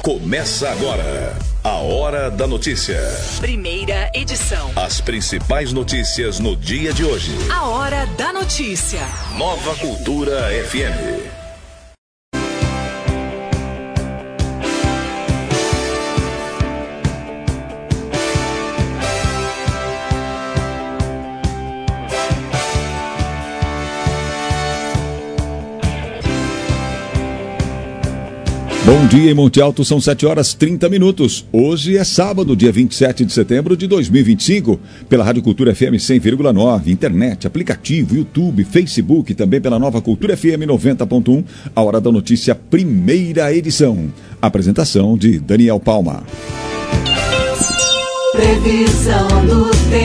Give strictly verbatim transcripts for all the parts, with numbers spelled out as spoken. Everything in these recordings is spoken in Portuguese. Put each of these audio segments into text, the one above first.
Começa agora a Hora da Notícia. Primeira edição. As principais notícias no dia de hoje. A Hora da Notícia. Nova Cultura F M. Bom dia em Monte Alto, são sete horas e trinta minutos. Hoje é sábado, dia vinte e sete de setembro de dois mil e vinte e cinco. Pela Rádio Cultura F M cem vírgula nove, internet, aplicativo, YouTube, Facebook, também pela Nova Cultura F M noventa ponto um. A Hora da Notícia, primeira edição. Apresentação de Daniel Palma. Previsão do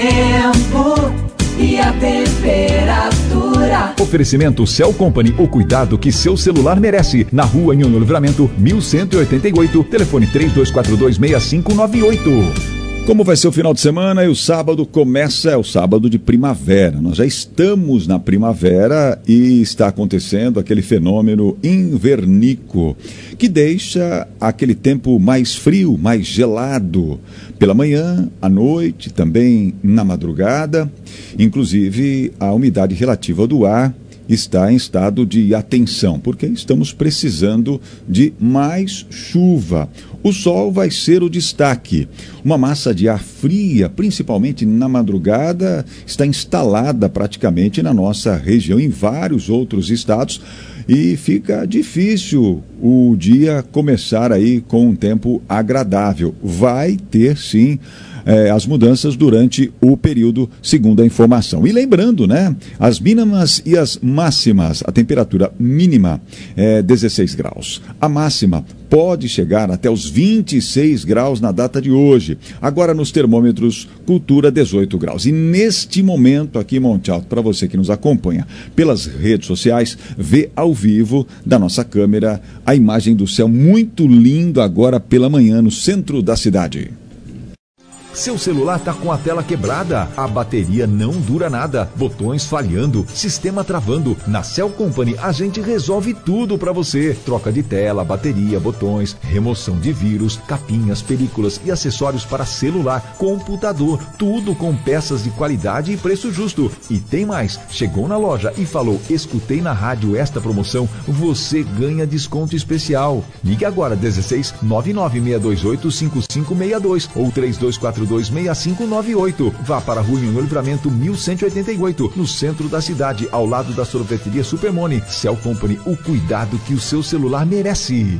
tempo e a temperatura. Oferecimento Cell Company, o cuidado que seu celular merece. Na rua Nhonho Livramento, mil cento e oitenta e oito, telefone três dois quatro dois, seis cinco nove oito. Como vai ser o final de semana? E o sábado começa, é o sábado de primavera. Nós já estamos na primavera e está acontecendo aquele fenômeno invernico, que deixa aquele tempo mais frio, mais gelado, pela manhã, à noite, também na madrugada. Inclusive, a umidade relativa do ar está em estado de atenção, porque estamos precisando de mais chuva. O sol vai ser o destaque. Uma massa de ar fria, principalmente na madrugada, está instalada praticamente na nossa região, em vários outros estados, e fica difícil o dia começar aí com um tempo agradável. Vai ter, sim, É, as mudanças durante o período, segundo a informação. E lembrando, né, as mínimas e as máximas, a temperatura mínima é dezesseis graus. A máxima pode chegar até os vinte e seis graus na data de hoje. Agora nos termômetros, Cultura dezoito graus. E neste momento aqui em Monte Alto, para você que nos acompanha pelas redes sociais, vê ao vivo da nossa câmera a imagem do céu muito lindo agora pela manhã no centro da cidade. Seu celular tá com a tela quebrada, a bateria não dura nada, botões falhando, sistema travando. Na Cell Company a gente resolve tudo para você. Troca de tela, bateria, botões, remoção de vírus, capinhas, películas e acessórios para celular, computador, tudo com peças de qualidade e preço justo. E tem mais, chegou na loja e falou, escutei na rádio esta promoção, você ganha desconto especial. Ligue agora dezesseis, nove nove seis dois oito, cinco cinco seis dois ou três dois quatro dois, seis cinco nove oito. Vá para a rua Nhonho Livramento mil cento e oitenta e oito, no centro da cidade, ao lado da sorveteria Supermone. Cell Company, o cuidado que o seu celular merece.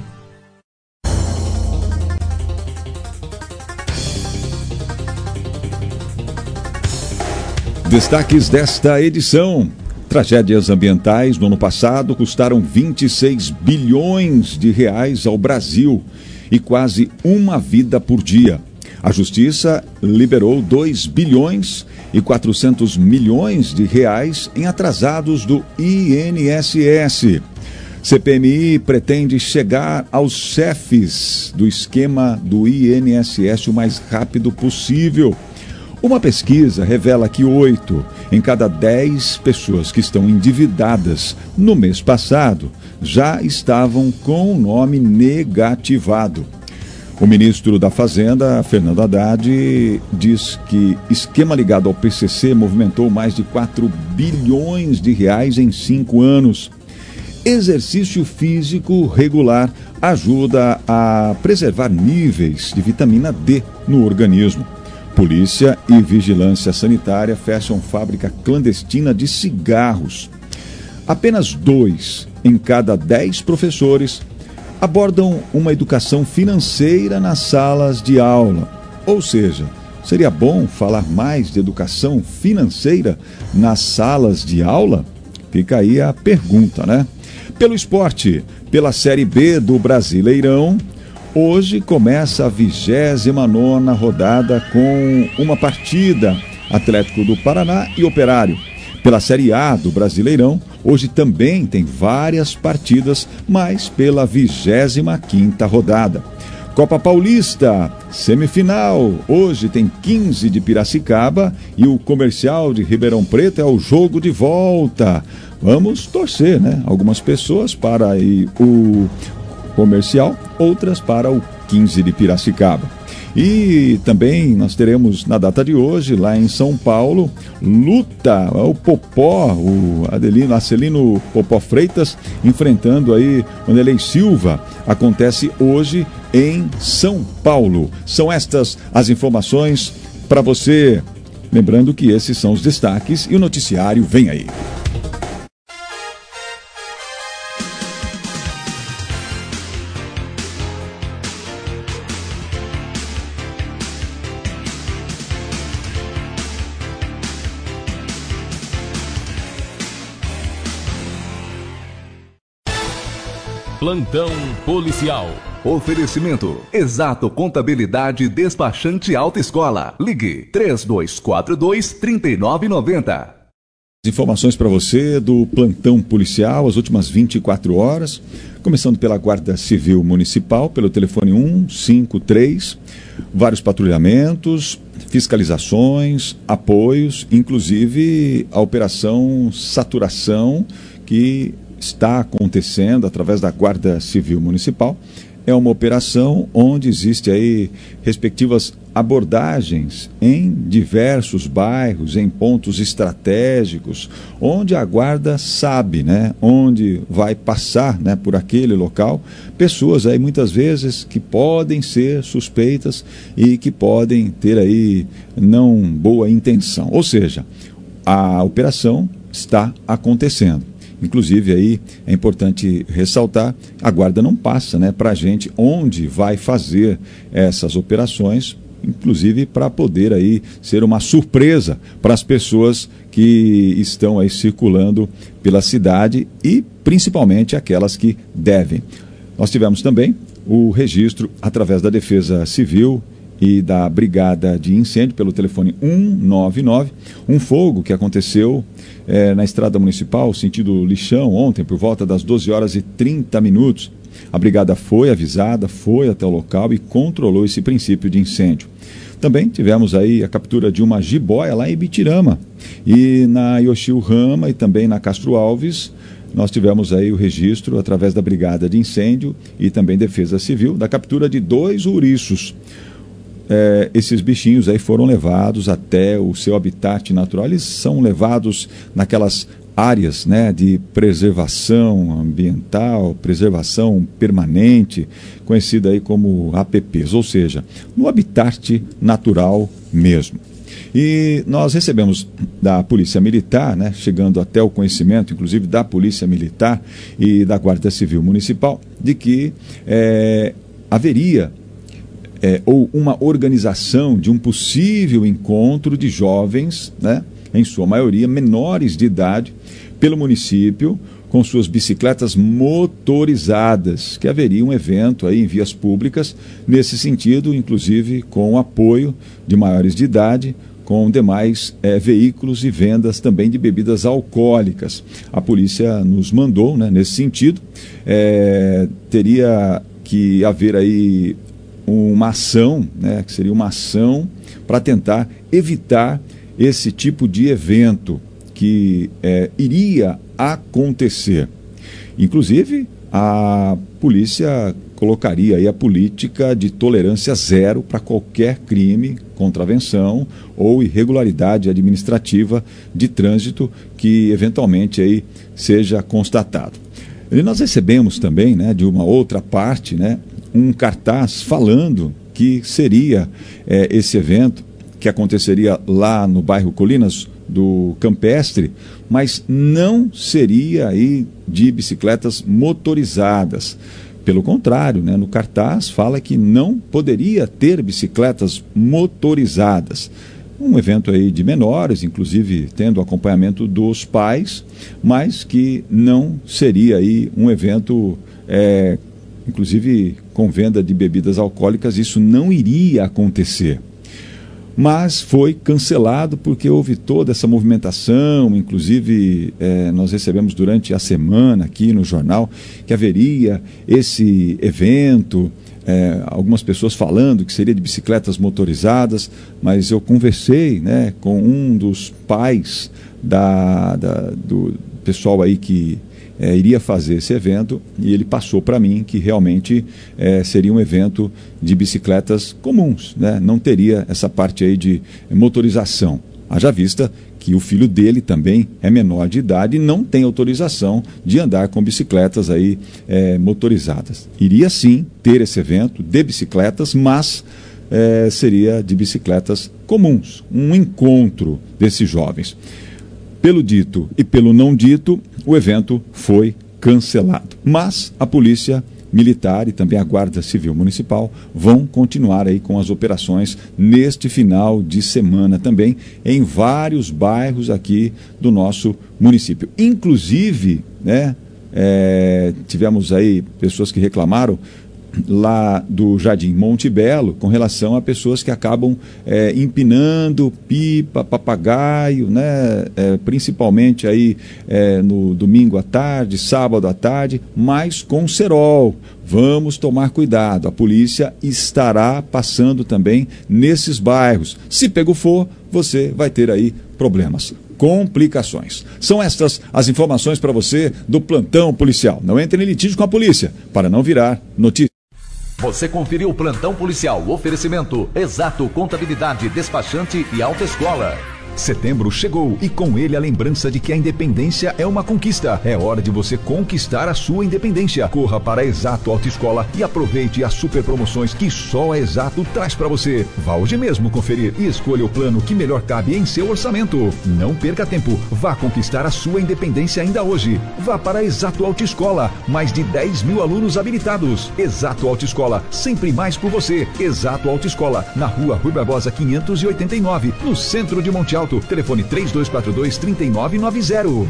Destaques desta edição. Tragédias ambientais no ano passado custaram vinte e seis bilhões de reais ao Brasil e quase uma vida por dia. A Justiça liberou dois bilhões e quatrocentos milhões de reais em atrasados do I N S S. C P M I pretende chegar aos chefes do esquema do I N S S o mais rápido possível. Uma pesquisa revela que oito em cada dez pessoas que estão endividadas no mês passado já estavam com o nome negativado. O ministro da Fazenda, Fernando Haddad, diz que esquema ligado ao P C C movimentou mais de quatro bilhões de reais em cinco anos. Exercício físico regular ajuda a preservar níveis de vitamina D no organismo. Polícia e vigilância sanitária fecham fábrica clandestina de cigarros. Apenas dois em cada dez professores abordam uma educação financeira nas salas de aula. Ou seja, seria bom falar mais de educação financeira nas salas de aula? Fica aí a pergunta, né? Pelo esporte, pela Série B do Brasileirão, hoje começa a vigésima nona rodada com uma partida, Atlético do Paraná e Operário. Pela Série A do Brasileirão, hoje também tem várias partidas, mas pela vigésima quinta rodada. Copa Paulista, semifinal, hoje tem quinze de Piracicaba e o Comercial de Ribeirão Preto é o jogo de volta. Vamos torcer, né? Algumas pessoas para aí o comercial, outras para o quinze de Piracicaba. E também nós teremos na data de hoje, lá em São Paulo, luta, o Popó, o Adelino, Acelino Popó Freitas, enfrentando aí Wanderlei Silva. Acontece hoje em São Paulo. São estas as informações para você. Lembrando que esses são os destaques e o noticiário vem aí. Plantão policial. Oferecimento. Exato Contabilidade Despachante Alta Escola. Ligue três dois quatro dois, três nove nove zero. Informações para você do plantão policial, as últimas vinte e quatro horas, começando pela Guarda Civil Municipal, pelo telefone um cinco três, vários patrulhamentos, fiscalizações, apoios, inclusive a operação Saturação, que está acontecendo através da Guarda Civil Municipal. É uma operação onde existe aí respectivas abordagens em diversos bairros, em pontos estratégicos, onde a guarda sabe, né, onde vai passar, né, por aquele local, pessoas aí muitas vezes que podem ser suspeitas e que podem ter aí não boa intenção. Ou seja, a operação está acontecendo. Inclusive, aí é importante ressaltar, a guarda não passa, né, para a gente onde vai fazer essas operações, inclusive para poder aí ser uma surpresa para as pessoas que estão aí circulando pela cidade e principalmente aquelas que devem. Nós tivemos também o registro através da Defesa Civil e da Brigada de Incêndio pelo telefone um nove nove, um fogo que aconteceu é, na Estrada Municipal, sentido Lixão, ontem por volta das doze horas e trinta minutos. A brigada foi avisada, foi até o local e controlou esse princípio de incêndio. Também tivemos aí a captura de uma jiboia lá em Ibitirama e na Yoshio Rama e também na Castro Alves. Nós tivemos aí o registro através da Brigada de Incêndio e também Defesa Civil da captura de dois ouriços. É, esses bichinhos aí foram levados até o seu habitat natural. Eles são levados naquelas áreas, né, de preservação ambiental, preservação permanente, conhecida aí como A P Ps, ou seja, no habitat natural mesmo. E nós recebemos da Polícia Militar, né, chegando até o conhecimento, inclusive da Polícia Militar e da Guarda Civil Municipal, de que é, haveria É, ou uma organização de um possível encontro de jovens, né, em sua maioria menores de idade, pelo município, com suas bicicletas motorizadas, que haveria um evento aí em vias públicas, nesse sentido, inclusive com o apoio de maiores de idade, com demais é, veículos e vendas também de bebidas alcoólicas. A polícia nos mandou, né, nesse sentido, é, teria que haver aí uma ação, né, que seria uma ação para tentar evitar esse tipo de evento que é, iria acontecer. Inclusive, a polícia colocaria aí a política de tolerância zero para qualquer crime, contravenção ou irregularidade administrativa de trânsito que eventualmente aí seja constatado. E nós recebemos também, né, de uma outra parte, né, um cartaz falando que seria é, esse evento que aconteceria lá no bairro Colinas do Campestre, mas não seria aí de bicicletas motorizadas. Pelo contrário, né, no cartaz fala que não poderia ter bicicletas motorizadas. Um evento aí de menores, inclusive tendo acompanhamento dos pais, mas que não seria aí um evento, é, inclusive com venda de bebidas alcoólicas, isso não iria acontecer. Mas foi cancelado porque houve toda essa movimentação, inclusive é, nós recebemos durante a semana aqui no jornal que haveria esse evento, é, algumas pessoas falando que seria de bicicletas motorizadas, mas eu conversei, né, com um dos pais da, da, do pessoal aí que é, iria fazer esse evento e ele passou para mim que realmente é, seria um evento de bicicletas comuns, né? Não teria essa parte aí de motorização. Haja vista que o filho dele também é menor de idade e não tem autorização de andar com bicicletas aí é, motorizadas. Iria sim ter esse evento de bicicletas, mas é, seria de bicicletas comuns, um encontro desses jovens. Pelo dito e pelo não dito, o evento foi cancelado. Mas a Polícia Militar e também a Guarda Civil Municipal vão continuar aí com as operações neste final de semana também em vários bairros aqui do nosso município. Inclusive, né, é, tivemos aí pessoas que reclamaram lá do Jardim Monte Belo, com relação a pessoas que acabam é, empinando pipa, papagaio, né, é, principalmente aí é, no domingo à tarde, sábado à tarde, mas com cerol. Vamos tomar cuidado, a polícia estará passando também nesses bairros. Se pego for, você vai ter aí problemas, complicações. São estas as informações para você do plantão policial. Não entre em litígio com a polícia, para não virar notícia. Você conferiu o Plantão Policial, oferecimento Exato Contabilidade, Despachante e Autoescola. Setembro chegou e com ele a lembrança de que a independência é uma conquista. É hora de você conquistar a sua independência. Corra para a Exato Autoescola e aproveite as super promoções que só a Exato traz para você. Vá hoje mesmo conferir e escolha o plano que melhor cabe em seu orçamento. Não perca tempo, vá conquistar a sua independência ainda hoje. Vá para a Exato Autoescola, mais de dez mil alunos habilitados. Exato Autoescola, sempre mais por você. Exato Autoescola, na rua Rui Barbosa quinhentos e oitenta e nove, no centro de Monte Alto. Telefone três dois quatro dois, três nove nove zero.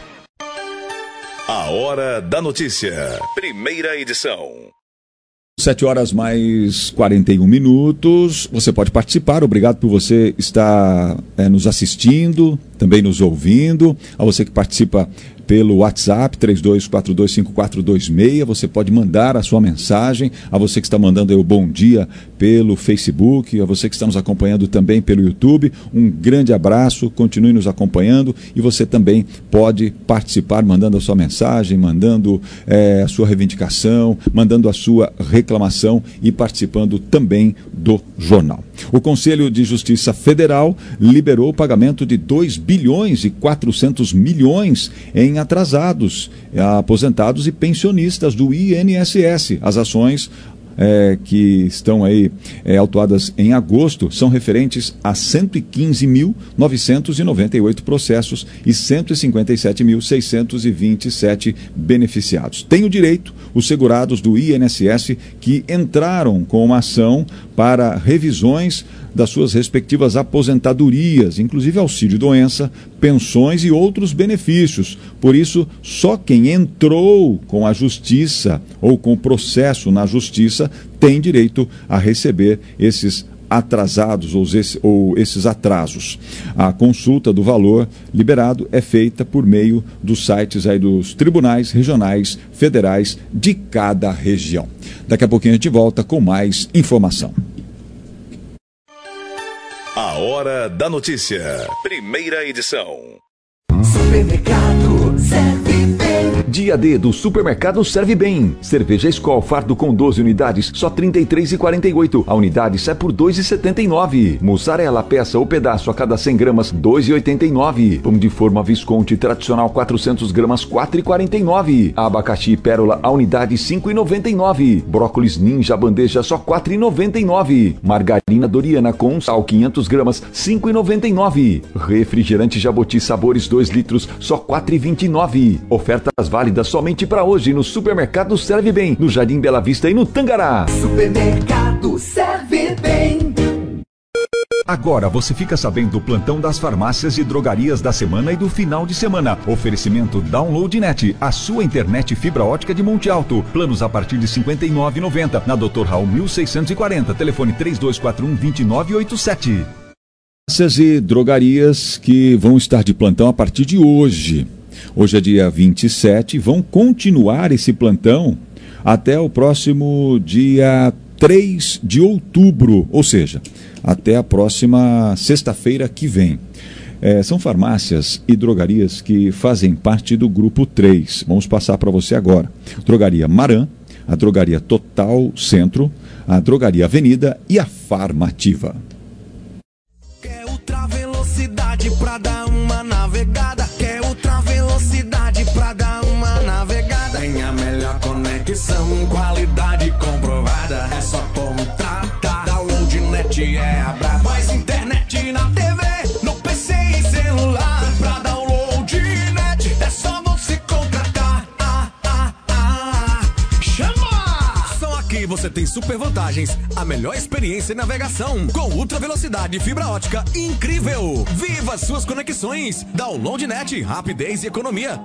A Hora da Notícia. Primeira edição. Sete horas mais quarenta e um minutos. Você pode participar. Obrigado por você estar é, nos assistindo, também nos ouvindo. A você que participa pelo WhatsApp três dois quatro dois cinco quatro dois seis, você pode mandar a sua mensagem. A você que está mandando aí o bom dia pelo Facebook, a você que está nos acompanhando também pelo YouTube, um grande abraço, continue nos acompanhando e você também pode participar mandando a sua mensagem, mandando é, a sua reivindicação, mandando a sua reclamação e participando também do jornal. O Conselho de Justiça Federal liberou o pagamento de dois bilhões e quatrocentos milhões em atrasados, aposentados e pensionistas do I N S S. As ações É, que estão aí é, autuadas em agosto são referentes a cento e quinze mil novecentos e noventa e oito processos e cento e cinquenta e sete mil seiscentos e vinte e sete beneficiados. Tem o direito os segurados do I N S S que entraram com uma ação para revisões das suas respectivas aposentadorias, inclusive auxílio-doença, pensões e outros benefícios. Por isso, só quem entrou com a justiça ou com o processo na justiça tem direito a receber esses atrasados ou, esse, ou esses atrasos. A consulta do valor liberado é feita por meio dos sites aí dos tribunais regionais federais de cada região. Daqui a pouquinho a gente volta com mais informação. A Hora da Notícia. Primeira edição. Supermercado Serve Bem. Dia D do Supermercado Serve Bem. Cerveja Skol fardo com doze unidades, só trinta e três reais e quarenta e oito centavos. A unidade sai por dois reais e setenta e nove centavos. Mussarela peça ou pedaço a cada cem gramas, dois reais e oitenta e nove centavos. Pão de forma Visconti tradicional quatrocentas gramas, quatro reais e quarenta e nove centavos. Abacaxi Pérola a unidade, cinco reais e noventa e nove centavos. Brócolis Ninja bandeja só quatro reais e noventa e nove centavos. Margarina Doriana com sal quinhentas gramas, cinco reais e noventa e nove centavos. Refrigerante Jaboti Sabores dois litros, só quatro reais e vinte e nove centavos. Ofertas válidas somente para hoje no Supermercado Serve Bem, no Jardim Bela Vista e no Tangará. Supermercado Serve Bem. Agora você fica sabendo do plantão das farmácias e drogarias da semana e do final de semana. Oferecimento DownloadNet, a sua internet fibra ótica de Monte Alto. Planos a partir de cinquenta e nove reais e noventa centavos. Na doutor Raul mil seiscentos e quarenta. Telefone três dois quatro um, dois nove oito sete. Farmácias e drogarias que vão estar de plantão a partir de hoje. Hoje é dia vinte e sete, vão continuar esse plantão até o próximo dia três de outubro, ou seja, até a próxima sexta-feira que vem. É, são farmácias e drogarias que fazem parte do grupo três. Vamos passar para você agora. Drogaria Maran, a Drogaria Total Centro, a Drogaria Avenida e a Farmativa. Quer ultra velocidade pra dar uma navegada? Quer ultra velocidade pra dar uma navegada? Tem a melhor conexão, qualidade comprovada. É só contratar. Download net é a braba. Mais internet na T V, no P C e celular. Pra download net é só você contratar. Ah, ah, ah. Chama! Só aqui você tem super vantagens. A melhor experiência em navegação com ultra velocidade e fibra ótica incrível. Viva suas conexões. Download net, rapidez e economia.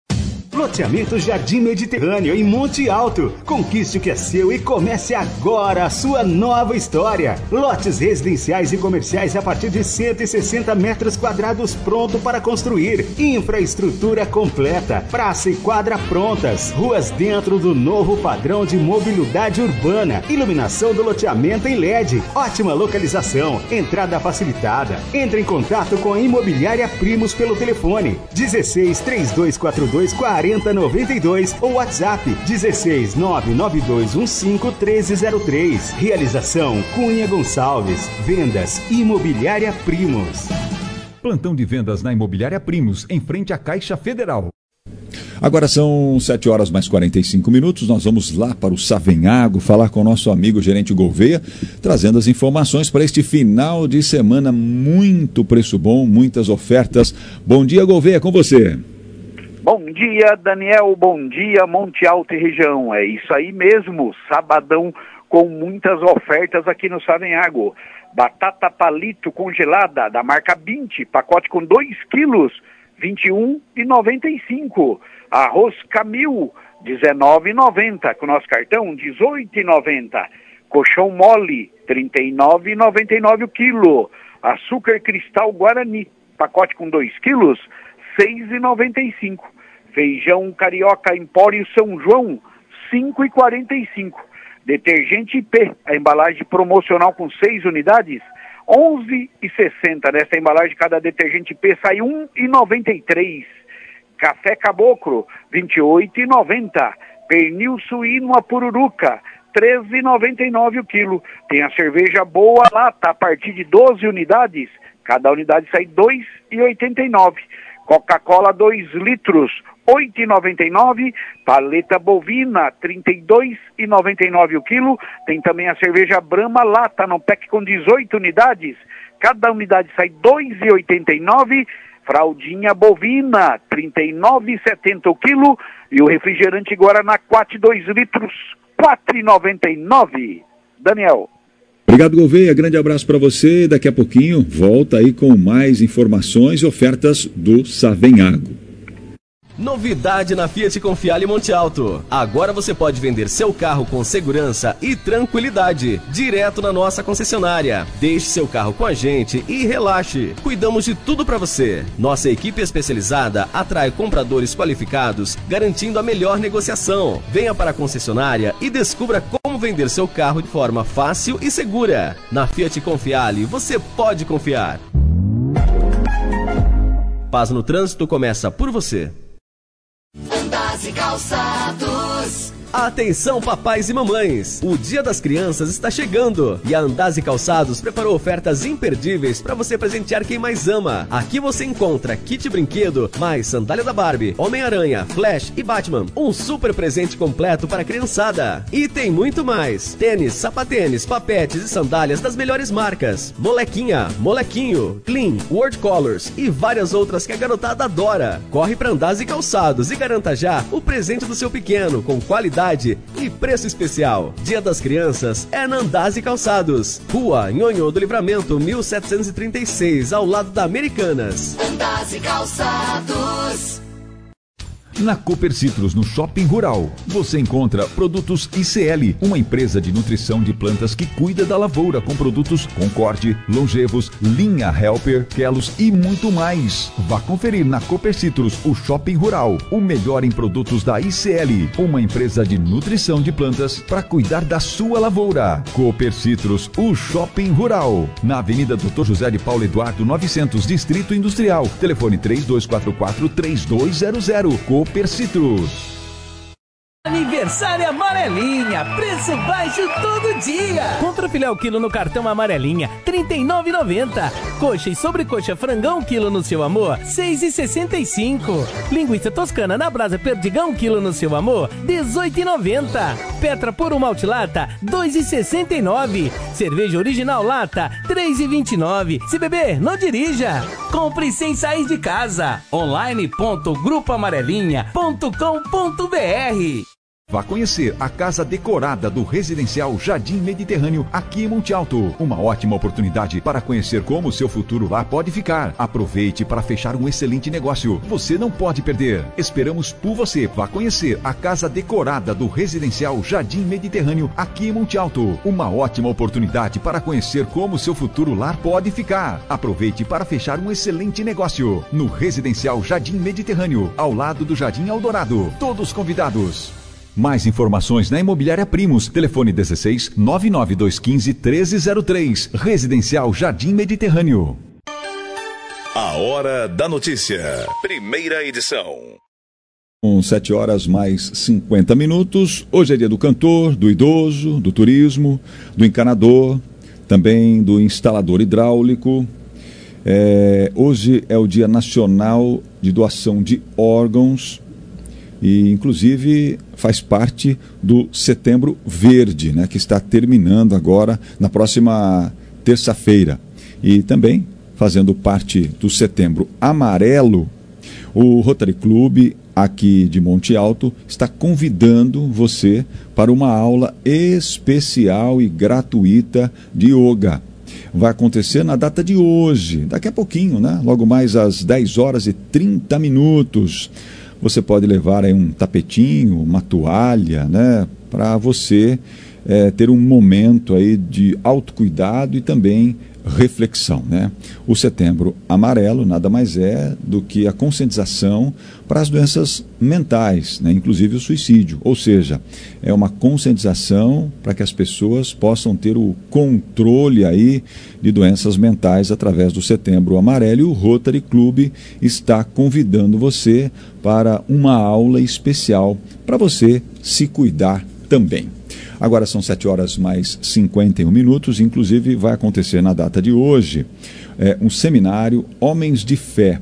Loteamento Jardim Mediterrâneo, em Monte Alto. Conquiste o que é seu e comece agora a sua nova história. Lotes residenciais e comerciais a partir de cento e sessenta metros quadrados pronto para construir. Infraestrutura completa, praça e quadra prontas. Ruas dentro do novo padrão de mobilidade urbana. Iluminação do loteamento em L E D. Ótima localização, entrada facilitada. Entre em contato com a Imobiliária Primos pelo telefone dezesseis, três dois quatro dois, quarenta noventa e dois ou WhatsApp dezesseis, nove nove dois um cinco, treze zero três. Realização Cunha Gonçalves. Vendas Imobiliária Primos. Plantão de vendas na Imobiliária Primos, em frente à Caixa Federal. Agora são sete horas mais quarenta e cinco minutos, nós vamos lá para o Savenhago falar com o nosso amigo gerente Gouveia, trazendo as informações para este final de semana. Muito preço bom, muitas ofertas. Bom dia, Gouveia, com você. Bom dia, Daniel, bom dia, Monte Alto e região. É isso aí mesmo, sabadão com muitas ofertas aqui no Savenhago. Batata palito congelada da marca vinte, pacote com dois quilos, vinte e um reais e noventa e cinco centavos. Arroz Camil, dezenove reais e noventa centavos, com nosso cartão, dezoito reais e noventa centavos. Colchão mole, trinta e nove reais e noventa e nove centavos o quilo. Açúcar cristal Guarani, pacote com dois quilos, seis reais e noventa e cinco centavos. Feijão carioca Empório São João, cinco reais e quarenta e cinco centavos. Detergente I P, a embalagem promocional com seis unidades, onze reais e sessenta centavos. Nesta embalagem, cada detergente I P sai um real e noventa e três centavos. Café Caboclo, vinte e oito reais e noventa centavos. Pernil suíno a pururuca, treze reais e noventa e nove centavos o quilo. Tem a cerveja Boa Lata, a partir de doze unidades, cada unidade sai dois reais e oitenta e nove centavos. Coca-Cola dois litros, oito reais e noventa e nove centavos. Paleta bovina, trinta e dois reais e noventa e nove centavos o quilo. Tem também a cerveja Brahma Lata, no pack com dezoito unidades, cada unidade sai dois reais e oitenta e nove centavos. Fraldinha bovina, trinta e nove reais e setenta centavos o quilo. E o refrigerante Guaraná Quat dois litros, quatro reais e noventa e nove centavos. Daniel. Obrigado, Gouveia. Grande abraço para você. Daqui a pouquinho volta aí com mais informações e ofertas do Savenhago. Novidade na Fiat Confiale Monte Alto. Agora você pode vender seu carro com segurança e tranquilidade, direto na nossa concessionária. Deixe seu carro com a gente e relaxe. Cuidamos de tudo para você. Nossa equipe especializada atrai compradores qualificados, garantindo a melhor negociação. Venha para a concessionária e descubra como vender seu carro de forma fácil e segura. Na Fiat Confiale, você pode confiar. Paz no Trânsito começa por você. Andas e Calçados. Atenção, papais e mamães! O Dia das Crianças está chegando e a Andas e Calçados preparou ofertas imperdíveis para você presentear quem mais ama. Aqui você encontra kit brinquedo, mais sandália da Barbie, Homem-Aranha, Flash e Batman. Um super presente completo para a criançada. E tem muito mais: tênis, sapatênis, papetes e sandálias das melhores marcas. Molequinha, Molequinho, Clean, World Colors e várias outras que a garotada adora. Corre para Andas e Calçados e garanta já o presente do seu pequeno com qualidade e preço especial. Dia das Crianças é na Andas e Calçados. Rua Nhonhô do Livramento, mil setecentos e trinta e seis, ao lado da Americanas. Andas e Calçados. Na Cooper Citrus, no Shopping Rural, você encontra produtos I C L, uma empresa de nutrição de plantas que cuida da lavoura com produtos Concorde, Longevos, Linha Helper, Kelos e muito mais. Vá conferir na Cooper Citrus, o Shopping Rural, o melhor em produtos da I C L, uma empresa de nutrição de plantas para cuidar da sua lavoura. Cooper Citrus, o Shopping Rural, na Avenida doutor José de Paulo Eduardo novecentos, Distrito Industrial. Telefone três dois quatro quatro, três dois zero zero. Cooper Citrus. Aniversário Amarelinha, preço baixo todo dia. Compra filé ao quilo no cartão Amarelinha, trinta e nove reais e noventa centavos. Coxa e sobrecoxa frangão quilo no Seu Amor, seis reais e sessenta e cinco centavos. Linguiça toscana na brasa perdigão quilo no Seu Amor, dezoito reais e noventa centavos. Petra por uma lata, dois reais e sessenta e nove centavos. Cerveja original lata, três reais e vinte e nove centavos. Se beber, não dirija. Compre sem sair de casa. online ponto grupo amarelinha ponto com ponto br. Vá conhecer a casa decorada do Residencial Jardim Mediterrâneo aqui em Monte Alto. Uma ótima oportunidade para conhecer como o seu futuro lá pode ficar. Aproveite para fechar um excelente negócio. Você não pode perder. Esperamos por você. Vá conhecer a casa decorada do Residencial Jardim Mediterrâneo aqui em Monte Alto. Uma ótima oportunidade para conhecer como o seu futuro lar pode ficar. Aproveite para fechar um excelente negócio. No Residencial Jardim Mediterrâneo, ao lado do Jardim Eldorado. Todos convidados. Mais informações na Imobiliária Primos. Telefone dezesseis, nove nove dois um cinco, treze zero três. Residencial Jardim Mediterrâneo. A Hora da Notícia. Primeira edição. Com sete horas mais cinquenta minutos. Hoje é dia do cantor, do idoso, do turismo, do encanador, também do instalador hidráulico. É, hoje é o Dia Nacional de Doação de Órgãos. E, inclusive, faz parte do Setembro Verde, né, que está terminando agora na próxima terça-feira. E também, fazendo parte do Setembro Amarelo, o Rotary Club, aqui de Monte Alto, está convidando você para uma aula especial e gratuita de yoga. Vai acontecer na data de hoje, daqui a pouquinho, né? Logo mais às dez horas e trinta minutos. Você pode levar aí um tapetinho, uma toalha, né, para você é, ter um momento aí de autocuidado e também reflexão, né? O Setembro Amarelo nada mais é do que a conscientização para as doenças mentais, né? Inclusive o suicídio, ou seja, é uma conscientização para que as pessoas possam ter o controle aí de doenças mentais através do Setembro Amarelo, e o Rotary Club está convidando você para uma aula especial para você se cuidar também. Agora são sete horas mais cinquenta e um minutos, inclusive vai acontecer na data de hoje é, um seminário Homens de Fé,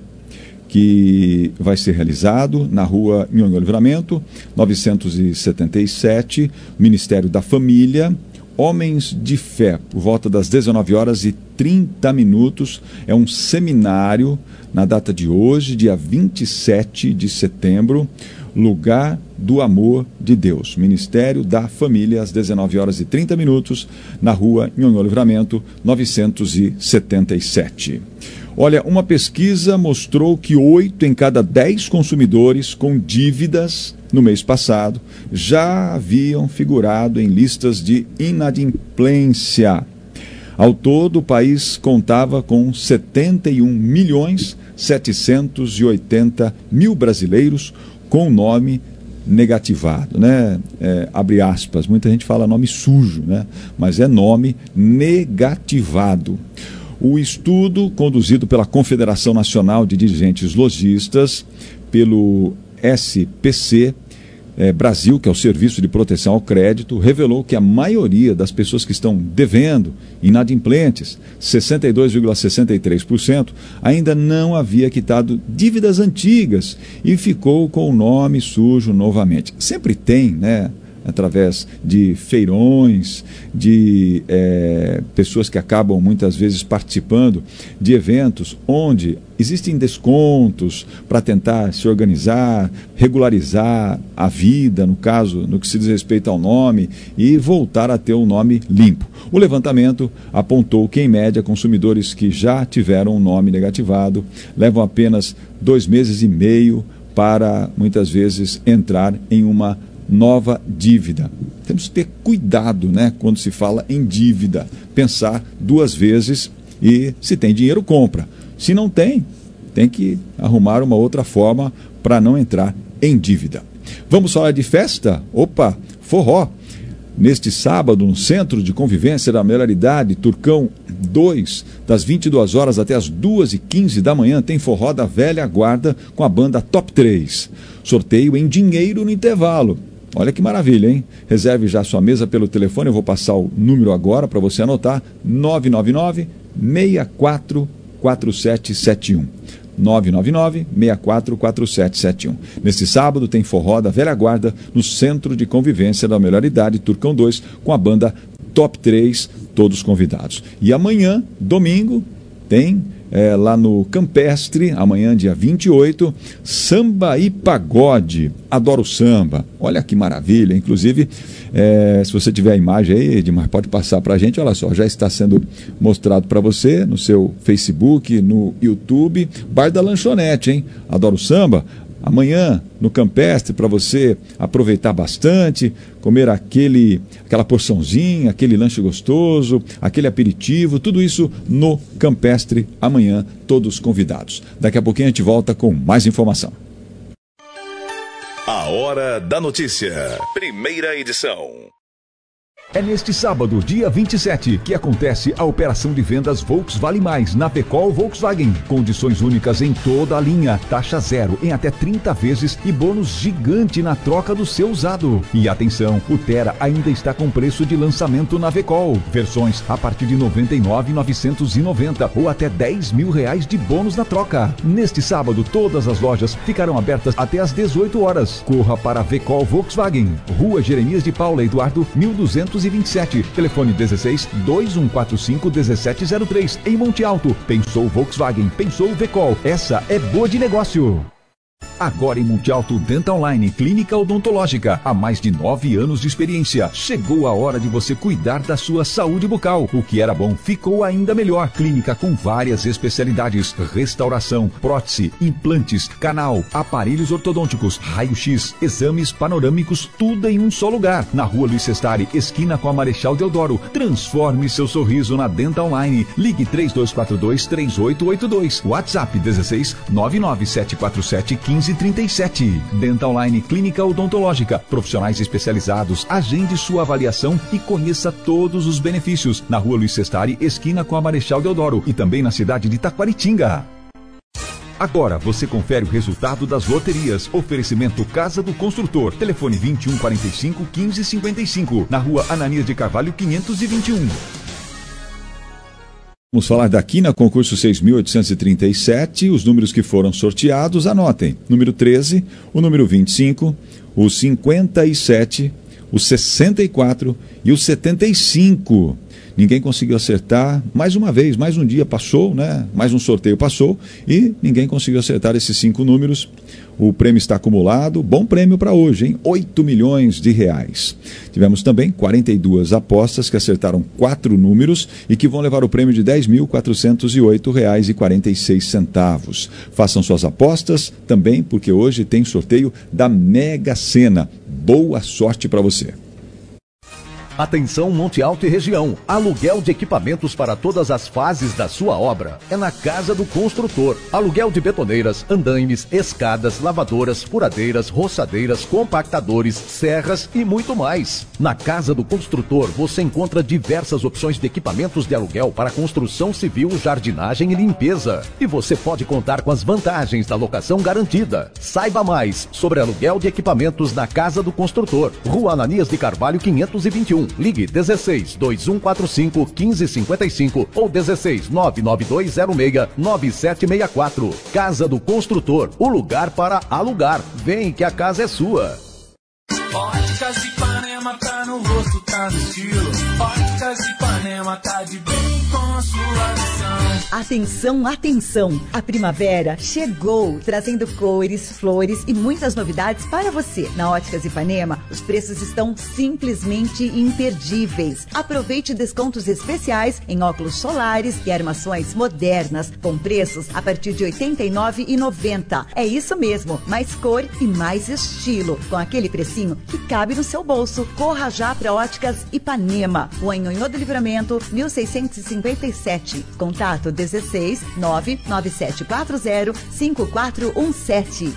que vai ser realizado na rua Nhonhô Livramento, novecentos e setenta e sete, Ministério da Família. Homens de Fé, por volta das dezenove horas e trinta minutos, é um seminário na data de hoje, dia vinte e sete de setembro, Lugar do Amor de Deus, Ministério da Família, às dezenove horas e trinta minutos, na rua Nhonhô Livramento, novecentos e setenta e sete. Olha, uma pesquisa mostrou que oito em cada dez consumidores com dívidas no mês passado já haviam figurado em listas de inadimplência. Ao todo, o país contava com setenta e um milhões setecentos e oitenta mil brasileiros com nome negativado, né? É, abre aspas, muita gente fala nome sujo, né? Mas é nome negativado. O estudo, conduzido pela Confederação Nacional de Dirigentes Lojistas, pelo S P C é, Brasil, que é o Serviço de Proteção ao Crédito, revelou que a maioria das pessoas que estão devendo, inadimplentes, sessenta e dois vírgula sessenta e três por cento, ainda não havia quitado dívidas antigas e ficou com o nome sujo novamente. Sempre tem, né? Através de feirões, de é, pessoas que acabam muitas vezes participando de eventos onde existem descontos para tentar se organizar, regularizar a vida, no caso, no que se diz respeito ao nome, e voltar a ter um nome limpo. O levantamento apontou que, em média, consumidores que já tiveram um nome negativado levam apenas dois meses e meio para, muitas vezes, entrar em uma nova dívida. Temos que ter cuidado, né, quando se fala em dívida. Pensar duas vezes e, se tem dinheiro, compra. Se não tem, tem que arrumar uma outra forma para não entrar em dívida. Vamos falar de festa? Opa, forró. Neste sábado, no Centro de Convivência da Melhor Idade, Turcão dois, das vinte e duas horas até as duas e quinze da manhã, tem forró da velha guarda com a banda Top três. Sorteio em dinheiro no intervalo. Olha que maravilha, hein? Reserve já sua mesa pelo telefone, eu vou passar o número agora para você anotar, nove nove nove, seis quatro quatro sete sete um. nove nove nove, seis quatro quatro sete sete um. Neste sábado tem forró da velha guarda no Centro de Convivência da Melhor Idade, Turcão dois, com a banda Top três, todos convidados. E amanhã, domingo, tem é, lá no Campestre, amanhã dia vinte e oito, samba e pagode. Adoro samba. Olha que maravilha. Inclusive, é, se você tiver a imagem aí, Edmar, pode passar para a gente. Olha só, já está sendo mostrado para você no seu Facebook, no YouTube. Bar da Lanchonete, hein? Adoro samba. Amanhã, no Campestre, para você aproveitar bastante, comer aquele, aquela porçãozinha, aquele lanche gostoso, aquele aperitivo, tudo isso no Campestre, amanhã, todos convidados. Daqui a pouquinho a gente volta com mais informação. A Hora da Notícia, primeira edição. É neste sábado, dia vinte e sete, que acontece a operação de vendas Volks Vale Mais na Pecol Volkswagen. Condições únicas em toda a linha, taxa zero em até trinta vezes e bônus gigante na troca do seu usado. E atenção, o Tera ainda está com preço de lançamento na Pecol. Versões a partir de noventa e nove mil novecentos e noventa ou até dez mil reais de bônus na troca. Neste sábado, todas as lojas ficarão abertas até às dezoito horas. Corra para a Pecol Volkswagen, Rua Jeremias de Paula Eduardo, mil duzentos e vinte e sete, telefone dezesseis, dois um quatro cinco, dezessete zero três, em Monte Alto. Pensou Volkswagen, pensou Vecol. Essa é boa de negócio. Agora em Monte Alto, Dental Line, clínica odontológica, há mais de nove anos de experiência. Chegou a hora de você cuidar da sua saúde bucal. O que era bom ficou ainda melhor. Clínica com várias especialidades: restauração, prótese, implantes, canal, aparelhos ortodônticos, raio-x, exames panorâmicos, tudo em um só lugar. Na Rua Luiz Sestari, esquina com a Marechal Deodoro. Transforme seu sorriso na Dental Line. Ligue três dois quatro dois, três oito oito dois. WhatsApp dezesseis, nove nove sete quatro sete, quinze trinta e sete. Dental Line Clínica Odontológica. Profissionais especializados. Agende sua avaliação e conheça todos os benefícios. Na Rua Luiz Sestari, esquina com a Marechal Deodoro. E também na cidade de Taquaritinga. Agora você confere o resultado das loterias. Oferecimento Casa do Construtor. Telefone vinte e um, quarenta e cinco, quinze, cinquenta e cinco. Na Rua Ananias de Carvalho, quinhentos e vinte e um. Vamos falar daqui na concurso seis mil oitocentos e trinta e sete, os números que foram sorteados, anotem. Número treze, o número vinte e cinco, o cinquenta e sete, o sessenta e quatro e o setenta e cinco. Ninguém conseguiu acertar, mais uma vez, mais um dia passou, né? Mais um sorteio passou e ninguém conseguiu acertar esses cinco números. O prêmio está acumulado, bom prêmio para hoje, hein? oito milhões de reais. Tivemos também quarenta e duas apostas que acertaram quatro números e que vão levar o prêmio de dez mil quatrocentos e oito reais e quarenta e seis centavos. Façam suas apostas também, porque hoje tem sorteio da Mega Sena. Boa sorte para você. Atenção Monte Alto e região, aluguel de equipamentos para todas as fases da sua obra. É na Casa do Construtor. Aluguel de betoneiras, andaimes, escadas, lavadoras, furadeiras, roçadeiras, compactadores, serras e muito mais. Na Casa do Construtor você encontra diversas opções de equipamentos de aluguel para construção civil, jardinagem e limpeza. E você pode contar com as vantagens da locação garantida. Saiba mais sobre aluguel de equipamentos na Casa do Construtor. Rua Ananias de Carvalho, quinhentos e vinte e um. Ligue dezesseis, dois um quatro cinco, quinze cinquenta e cinco ou dezesseis, nove nove dois zero seis, nove sete seis quatro. Casa do Construtor, o lugar para alugar. Vem que a casa é sua. Óticas Ipanema, tá no rosto, tá no estilo. Óticas Ipanema, tá de bem com a sua visão. Atenção, atenção! A primavera chegou, trazendo cores, flores e muitas novidades para você. Na Óticas Ipanema, os preços estão simplesmente imperdíveis. Aproveite descontos especiais em óculos solares e armações modernas, com preços a partir de oitenta e nove reais e noventa centavos. É isso mesmo, mais cor e mais estilo, com aquele precinho que cabe no seu bolso. Corra já para Óticas Ipanema, Rua Nhonhô do Livramento, mil seiscentos e cinquenta e sete. Contato dezesseis nove nove sete quatro zero cinco quatro um sete.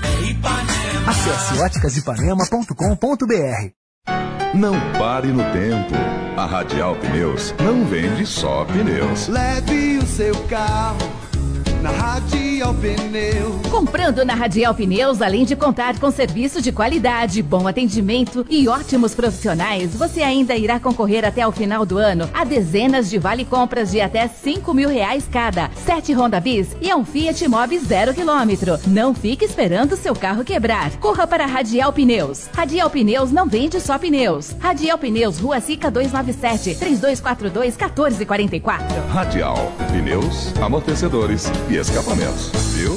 Acesse óticas ipanema ponto com ponto b r. Não pare no tempo. A Radial Pneus não vende só pneus. Leve o seu carro na Radial Pneus. Comprando na Radial Pneus, além de contar com serviço de qualidade, bom atendimento e ótimos profissionais, você ainda irá concorrer até o final do ano a dezenas de vale-compras de até cinco mil reais cada, sete Honda Bis e um Fiat Mobi zero quilômetro. Não fique esperando seu carro quebrar. Corra para a Radial Pneus. Radial Pneus não vende só pneus. Radial Pneus, Rua Sica duzentos e noventa e sete, três dois quatro dois, um quatro quatro quatro. Radial Pneus, amortecedores e escapamentos, viu?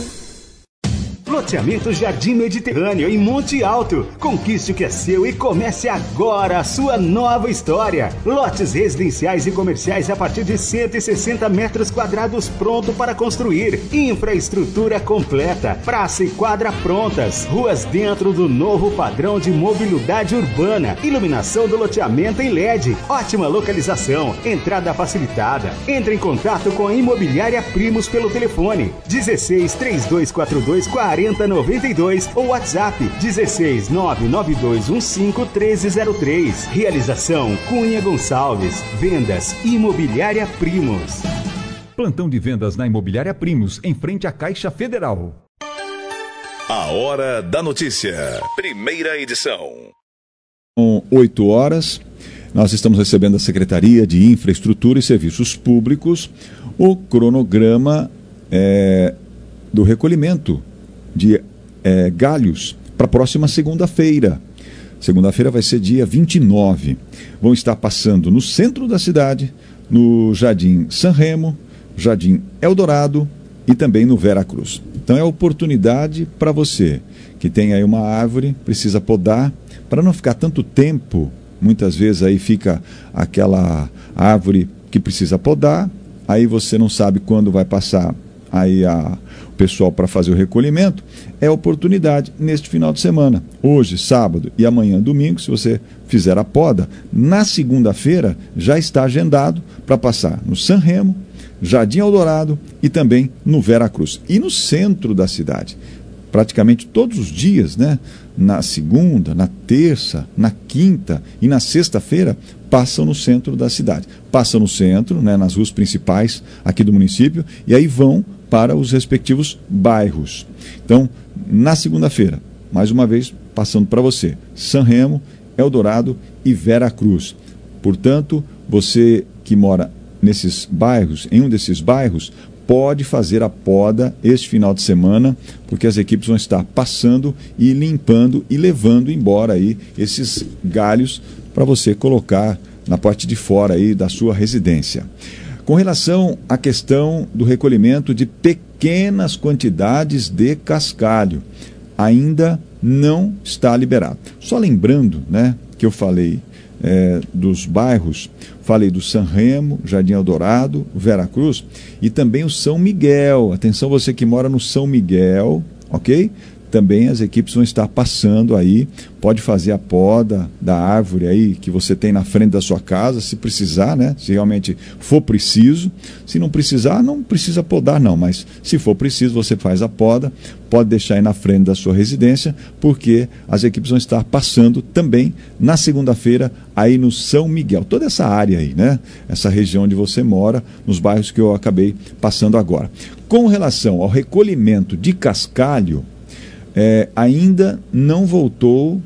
Loteamento Jardim Mediterrâneo, em Monte Alto. Conquiste o que é seu e comece agora a sua nova história. Lotes residenciais e comerciais a partir de cento e sessenta metros quadrados pronto para construir. Infraestrutura completa, praça e quadra prontas. Ruas dentro do novo padrão de mobilidade urbana. Iluminação do loteamento em L E D. Ótima localização, entrada facilitada. Entre em contato com a Imobiliária Primos pelo telefone dezesseis, três dois quatro dois, quarenta noventa e dois ou WhatsApp dezesseis, nove nove dois um cinco, treze zero três. Realização Cunha Gonçalves. Vendas Imobiliária Primos. Plantão de vendas na Imobiliária Primos, em frente à Caixa Federal. A Hora da Notícia. Primeira edição. Com oito horas, nós estamos recebendo da Secretaria de Infraestrutura e Serviços Públicos o cronograma é, do recolhimento de é, galhos para a próxima segunda-feira. Segunda-feira vai ser dia vinte e nove. Vão estar passando no centro da cidade, no Jardim San Remo, Jardim Eldorado e também no Vera Cruz. Então é oportunidade para você que tem aí uma árvore, precisa podar, para não ficar tanto tempo. Muitas vezes aí fica aquela árvore que precisa podar, aí você não sabe quando vai passar aí a pessoal para fazer o recolhimento. É oportunidade neste final de semana, hoje, sábado e amanhã, domingo. Se você fizer a poda, na segunda-feira já está agendado para passar no San Remo, Jardim Eldorado e também no Vera Cruz. E no centro da cidade, praticamente todos os dias, né? Na segunda, na terça, na quinta e na sexta-feira, passam no centro da cidade. Passam no centro, né, nas ruas principais aqui do município, e aí vão para os respectivos bairros. Então, na segunda-feira, mais uma vez, passando para você, San Remo, Eldorado e Vera Cruz. Portanto, você que mora nesses bairros, em um desses bairros, pode fazer a poda este final de semana, porque as equipes vão estar passando e limpando e levando embora aí esses galhos para você colocar na parte de fora aí da sua residência. Com relação à questão do recolhimento de pequenas quantidades de cascalho, ainda não está liberado. Só lembrando, né, que eu falei é, dos bairros, falei do San Remo, Jardim Eldorado, Vera Cruz e também o São Miguel. Atenção, você que mora no São Miguel, ok? Também as equipes vão estar passando aí, pode fazer a poda da árvore aí que você tem na frente da sua casa, se precisar, né? Se realmente for preciso. Se não precisar, não precisa podar não, mas se for preciso, você faz a poda, pode deixar aí na frente da sua residência, porque as equipes vão estar passando também na segunda-feira aí no São Miguel, toda essa área aí, né? Essa região onde você mora, nos bairros que eu acabei passando agora. Com relação ao recolhimento de cascalho, É, ainda não voltou,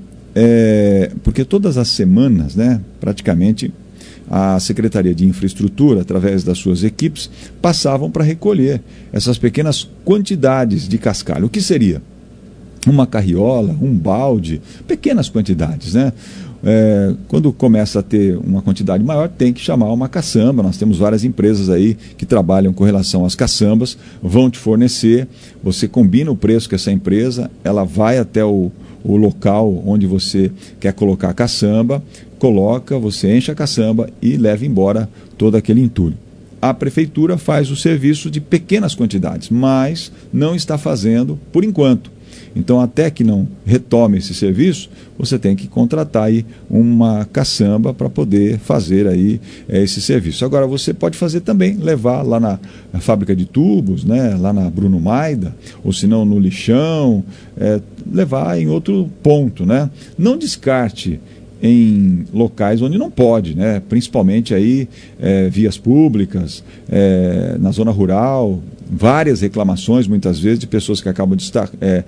é, porque todas as semanas, né, praticamente, a Secretaria de Infraestrutura, através das suas equipes, passavam para recolher essas pequenas quantidades de cascalho. O que seria? Uma carriola, um balde, pequenas quantidades, né? é, quando começa a ter uma quantidade maior, tem que chamar uma caçamba. Nós temos várias empresas aí que trabalham com relação às caçambas, vão te fornecer, você combina o preço com essa empresa, ela vai até o, o local onde você quer colocar a caçamba, coloca, você enche a caçamba e leva embora todo aquele entulho. A prefeitura faz o serviço de pequenas quantidades, mas não está fazendo por enquanto. Então, até que não retome esse serviço, você tem que contratar aí uma caçamba para poder fazer aí é, esse serviço. Agora, você pode fazer também, levar lá na, na fábrica de tubos, né, lá na Bruno Maida, ou se não no lixão, é, levar em outro ponto, né? Não descarte em locais onde não pode, né? Principalmente aí é, vias públicas, é, na zona rural, várias reclamações muitas vezes de pessoas que acabam de estar, é,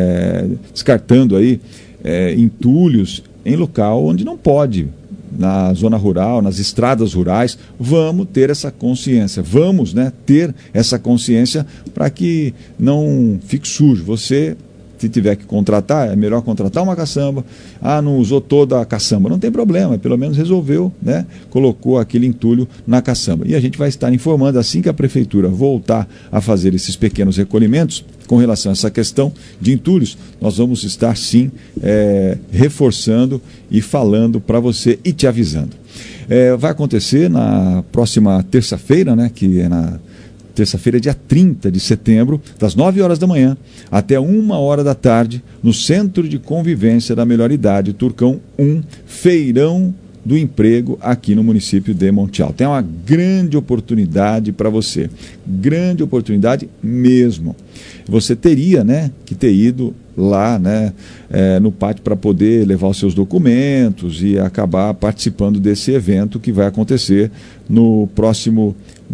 é, descartando aí é, entulhos em local onde não pode, na zona rural, nas estradas rurais. Vamos ter essa consciência, vamos, né, ter essa consciência para que não fique sujo. Você, se tiver que contratar, é melhor contratar uma caçamba. Ah, não usou toda a caçamba, não tem problema, pelo menos resolveu, né? Colocou aquele entulho na caçamba. E a gente vai estar informando assim que a prefeitura voltar a fazer esses pequenos recolhimentos com relação a essa questão de entulhos. Nós vamos estar sim é, reforçando e falando para você e te avisando. É, vai acontecer na próxima terça-feira, né? Que é na terça-feira, dia trinta de setembro, das nove horas da manhã até uma hora da tarde, no Centro de Convivência da Melhor Idade, Turcão um, Feirão do Emprego, aqui no município de Monte Alto. É uma grande oportunidade para você, grande oportunidade mesmo. Você teria, né, que ter ido lá, né, é, no pátio para poder levar os seus documentos e acabar participando desse evento que vai acontecer no próximo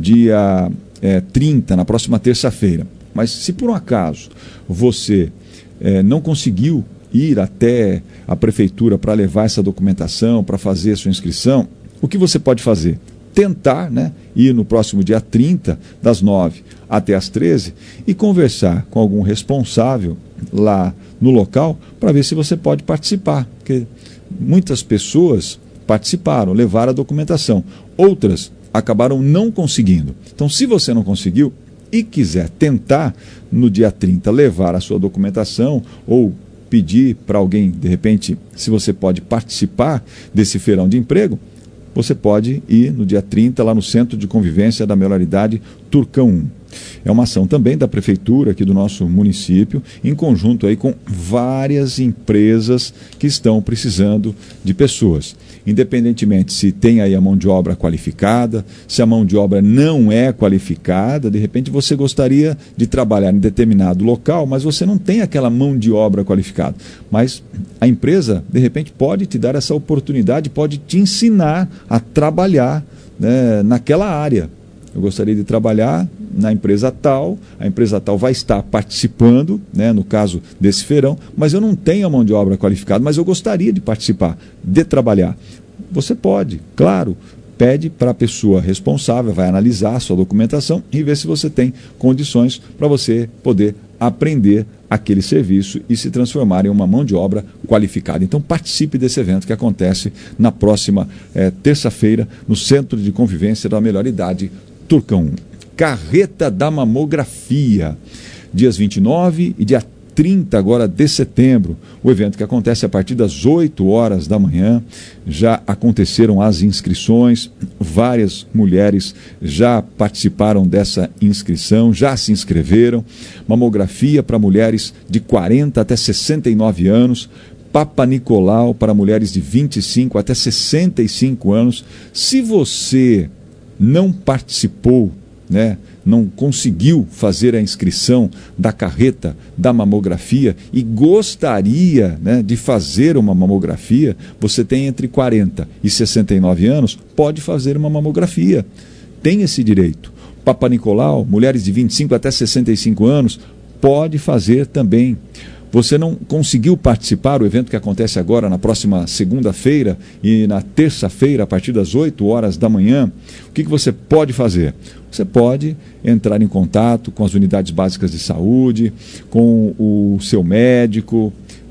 dia É, trinta, na próxima terça-feira. Mas se por um acaso você é, não conseguiu ir até a prefeitura para levar essa documentação, para fazer a sua inscrição, o que você pode fazer? Tentar, né, ir no próximo dia trinta, das nove até as treze, e conversar com algum responsável lá no local para ver se você pode participar. Porque muitas pessoas participaram, levaram a documentação. Outras acabaram não conseguindo. Então, se você não conseguiu e quiser tentar no dia trinta levar a sua documentação ou pedir para alguém, de repente, se você pode participar desse feirão de emprego, você pode ir no dia trinta lá no Centro de Convivência da Melhor Idade, Turcão um. É uma ação também da prefeitura aqui do nosso município, em conjunto aí com várias empresas que estão precisando de pessoas. Independentemente se tem aí a mão de obra qualificada, se a mão de obra não é qualificada, de repente você gostaria de trabalhar em determinado local, mas você não tem aquela mão de obra qualificada. Mas a empresa, de repente, pode te dar essa oportunidade, pode te ensinar a trabalhar, né, naquela área. Eu gostaria de trabalhar na empresa tal, a empresa tal vai estar participando, né, no caso desse feirão, mas eu não tenho a mão de obra qualificada, mas eu gostaria de participar, de trabalhar. Você pode, claro, pede para a pessoa responsável, vai analisar a sua documentação e ver se você tem condições para você poder aprender aquele serviço e se transformar em uma mão de obra qualificada. Então participe desse evento que acontece na próxima eh, terça-feira no Centro de Convivência da Melhor Idade, Turcão um. Carreta da Mamografia, dias vinte e nove e dia trinta agora de setembro, o evento que acontece a partir das oito horas da manhã. Já aconteceram as inscrições, várias mulheres já participaram dessa inscrição, já se inscreveram. Mamografia para mulheres de quarenta até sessenta e nove anos, Papa Nicolau para mulheres de vinte e cinco até sessenta e cinco anos. Se você não participou, né, não conseguiu fazer a inscrição da carreta da mamografia e gostaria, né, de fazer uma mamografia, você tem entre quarenta e sessenta e nove anos, pode fazer uma mamografia. Tem esse direito. Papa Nicolau, mulheres de vinte e cinco até sessenta e cinco anos, pode fazer também. Você não conseguiu participar do evento que acontece agora na próxima segunda-feira e na terça-feira, a partir das oito horas da manhã, o que, que você pode fazer? Você pode entrar em contato com as unidades básicas de saúde, com o seu médico,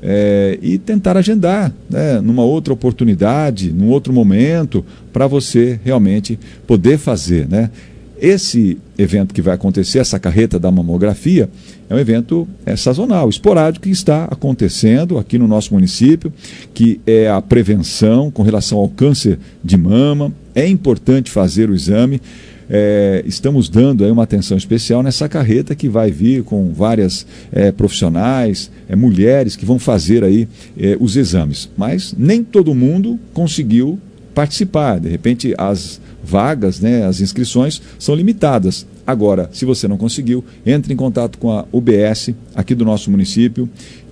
é, e tentar agendar, né, numa outra oportunidade, num outro momento, para você realmente poder fazer, né? Esse evento que vai acontecer, essa carreta da mamografia, é um evento é, sazonal, esporádico, que está acontecendo aqui no nosso município, que é a prevenção com relação ao câncer de mama. É importante fazer o exame. É, estamos dando aí uma atenção especial nessa carreta que vai vir com várias é, profissionais, é, mulheres que vão fazer aí é, os exames. Mas nem todo mundo conseguiu participar. De repente, as vagas, né, as inscrições são limitadas. Agora, se você não conseguiu, entre em contato com a U B S aqui do nosso município,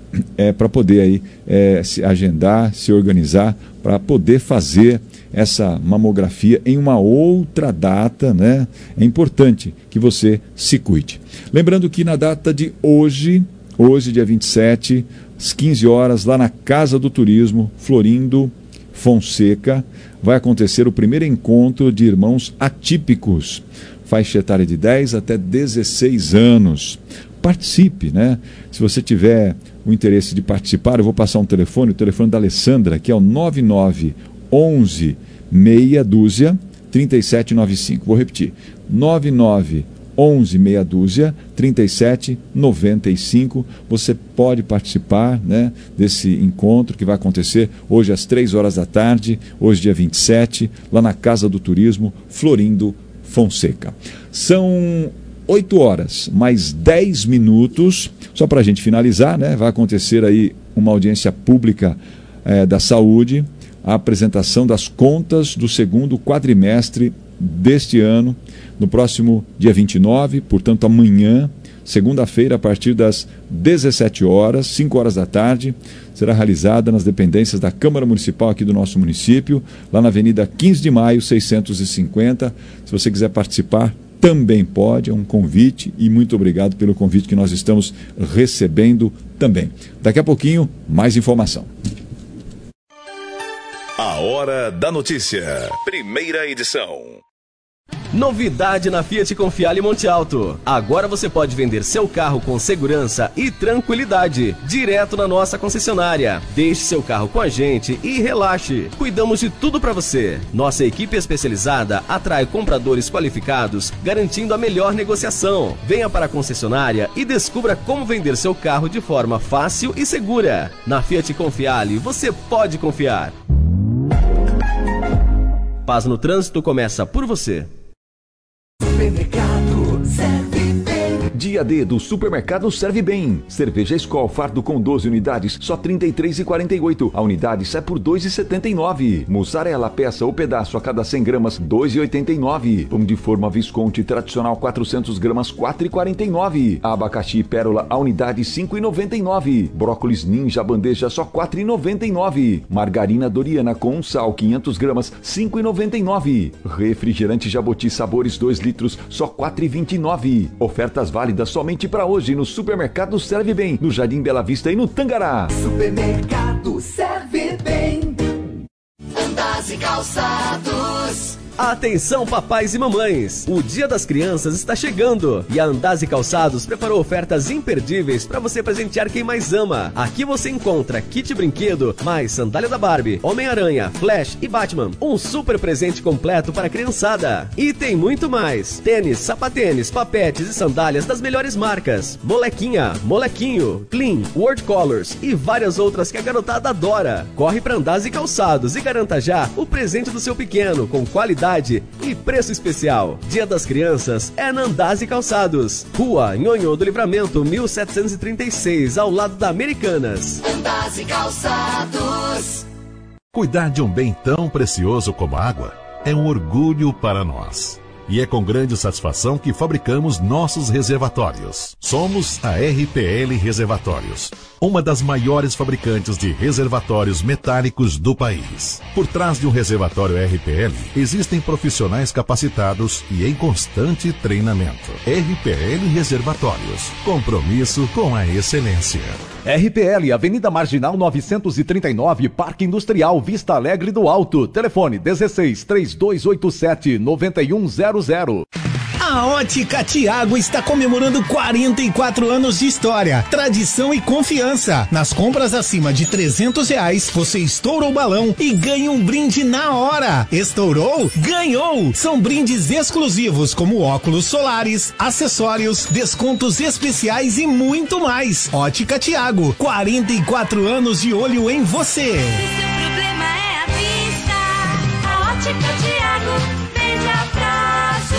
é, para poder aí, é, se agendar, se organizar, para poder fazer essa mamografia em uma outra data, né? É importante que você se cuide. Lembrando que na data de hoje, hoje, dia vinte e sete, às quinze horas, lá na Casa do Turismo, Florindo Fonseca, vai acontecer o primeiro encontro de irmãos atípicos, faixa etária de dez até dezesseis anos. Participe, né? Se você tiver o interesse de participar, eu vou passar um telefone, o telefone da Alessandra, que é o nove nove onze meia dúzia trinta e sete noventa e cinco. Vou repetir, nove nove onze meia dúzia trinta e sete noventa e cinco. Você pode participar, né, desse encontro que vai acontecer hoje às três horas da tarde, hoje dia vinte e sete, lá na Casa do Turismo, Florindo Fonseca. São oito horas, mais dez minutos, só para a gente finalizar, né? Vai acontecer aí uma audiência pública eh, da saúde, a apresentação das contas do segundo quadrimestre deste ano, no próximo dia vinte e nove, portanto amanhã, segunda-feira, a partir das dezessete horas, cinco horas da tarde, será realizada nas dependências da Câmara Municipal aqui do nosso município, lá na Avenida quinze de maio, seiscentos e cinquenta. Se você quiser participar, também pode, é um convite, e muito obrigado pelo convite que nós estamos recebendo também. Daqui a pouquinho, mais informação. A Hora da Notícia, primeira edição. Novidade na Fiat Confiale Monte Alto. Agora você pode vender seu carro com segurança e tranquilidade, direto na nossa concessionária. Deixe seu carro com a gente e relaxe. Cuidamos de tudo para você. Nossa equipe especializada atrai compradores qualificados, garantindo a melhor negociação. Venha para a concessionária e descubra como vender seu carro de forma fácil e segura. Na Fiat Confiale, você pode confiar. Paz no Trânsito começa por você. Supermercado Serve Bem. Dia D do Supermercado Serve Bem. Cerveja Skol fardo com doze unidades, só trinta e três reais e quarenta e oito centavos. A unidade sai por dois reais e setenta e nove centavos. Mussarela peça ou pedaço a cada cem gramas, dois reais e oitenta e nove centavos. Pão de forma Visconti tradicional quatrocentas gramas, quatro reais e quarenta e nove centavos. Abacaxi Pérola a unidade, cinco reais e noventa e nove centavos. Brócolis Ninja bandeja, só quatro reais e noventa e nove centavos. Margarina Doriana com um sal, quinhentas gramas, cinco reais e noventa e nove centavos. Refrigerante Jaboti Sabores dois litros, só quatro reais e vinte e nove centavos. Ofertas válidas somente para hoje no Supermercado Serve Bem, no Jardim Bela Vista e no Tangará. Supermercado Serve Bem. Andas e Calçados. Atenção, papais e mamães! O Dia das Crianças está chegando e a Andaz e Calçados preparou ofertas imperdíveis para você presentear quem mais ama. Aqui você encontra kit brinquedo, mais sandália da Barbie, Homem-Aranha, Flash e Batman. Um super presente completo para a criançada. E tem muito mais: tênis, sapatênis, papetes e sandálias das melhores marcas, Molequinha, Molequinho, Clean, World Colors e várias outras que a garotada adora. Corre para Andaz e Calçados e garanta já o presente do seu pequeno com qualidade e preço especial. Dia das Crianças é na Andaz e Calçados, Rua Nhonhô do Livramento, mil setecentos e trinta e seis, ao lado da Americanas. Andaz e Calçados. Cuidar de um bem tão precioso como a água é um orgulho para nós. E é com grande satisfação que fabricamos nossos reservatórios. Somos a R P L Reservatórios, uma das maiores fabricantes de reservatórios metálicos do país. Por trás de um reservatório R P L, existem profissionais capacitados e em constante treinamento. R P L Reservatórios, compromisso com a excelência. R P L, Avenida Marginal novecentos e trinta e nove, Parque Industrial, Vista Alegre do Alto. Telefone dezesseis, três dois oito sete, nove um zero zero. A Ótica Tiago está comemorando quarenta e quatro anos de história, tradição e confiança. Nas compras acima de trezentos reais, você estoura o balão e ganha um brinde na hora. Estourou? Ganhou! São brindes exclusivos como óculos solares, acessórios, descontos especiais e muito mais. Ótica Tiago, quarenta e quatro anos de olho em você. Seu problema é a vista. A Ótica Tiago vende a prazo.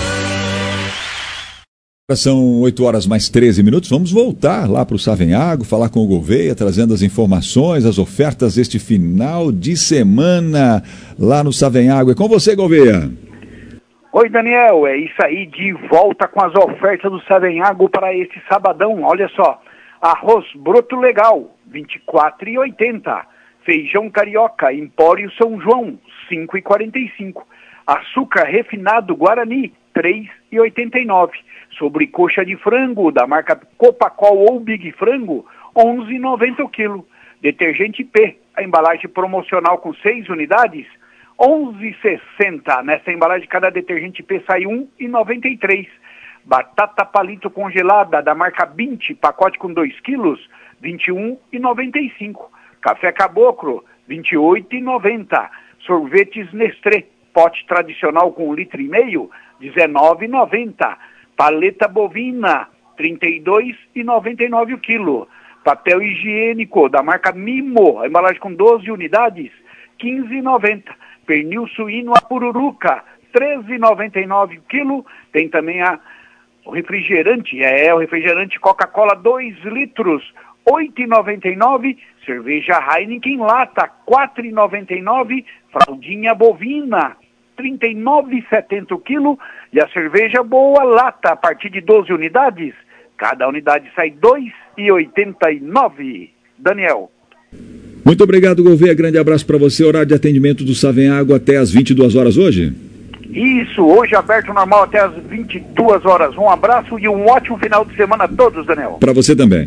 São oito horas mais treze minutos. Vamos voltar lá para o Savenhago, falar com o Gouveia, trazendo as informações, as ofertas deste final de semana lá no Savenhago. É com você, Gouveia. Oi, Daniel. É isso aí, de volta com as ofertas do Savenhago para esse sabadão. Olha só, arroz broto legal, vinte e quatro reais e oitenta centavos. Feijão carioca, Empório São João, cinco reais e quarenta e cinco centavos. Açúcar refinado Guarani, três reais e oitenta e nove centavos. Sobrecoxa de frango da marca Copacol ou Big Frango, onze reais e noventa centavos o quilo. Detergente P, a embalagem promocional com seis unidades, onze reais e sessenta centavos. Nessa embalagem cada detergente P sai um real e noventa e três centavos. Batata palito congelada da marca Bint, pacote com dois quilos, vinte e um reais e noventa e cinco centavos. Café Caboclo, vinte e oito reais e noventa centavos. Sorvetes Nestlé, pote tradicional com um litro e meio, dezenove reais e noventa centavos. Paleta bovina, trinta e dois reais e noventa e nove centavos o quilo. Papel higiênico da marca Mimo, a embalagem com doze unidades, quinze reais e noventa centavos. Pernil suíno a pururuca, treze reais e noventa e nove centavos o quilo. Tem também a, o refrigerante, é o refrigerante Coca-Cola dois litros, oito reais e noventa e nove centavos. Cerveja Heineken lata, quatro reais e noventa e nove centavos. Fraldinha bovina, trinta e nove reais e setenta centavos o quilo. E a cerveja boa lata, a partir de doze unidades, cada unidade sai dois reais e oitenta e nove centavos. Daniel. Muito obrigado, Gouveia. Grande abraço para você. Horário de atendimento do Savenhago até às vinte e duas horas hoje? Isso, hoje aberto normal até às vinte e duas horas. Um abraço e um ótimo final de semana a todos, Daniel. Para você também.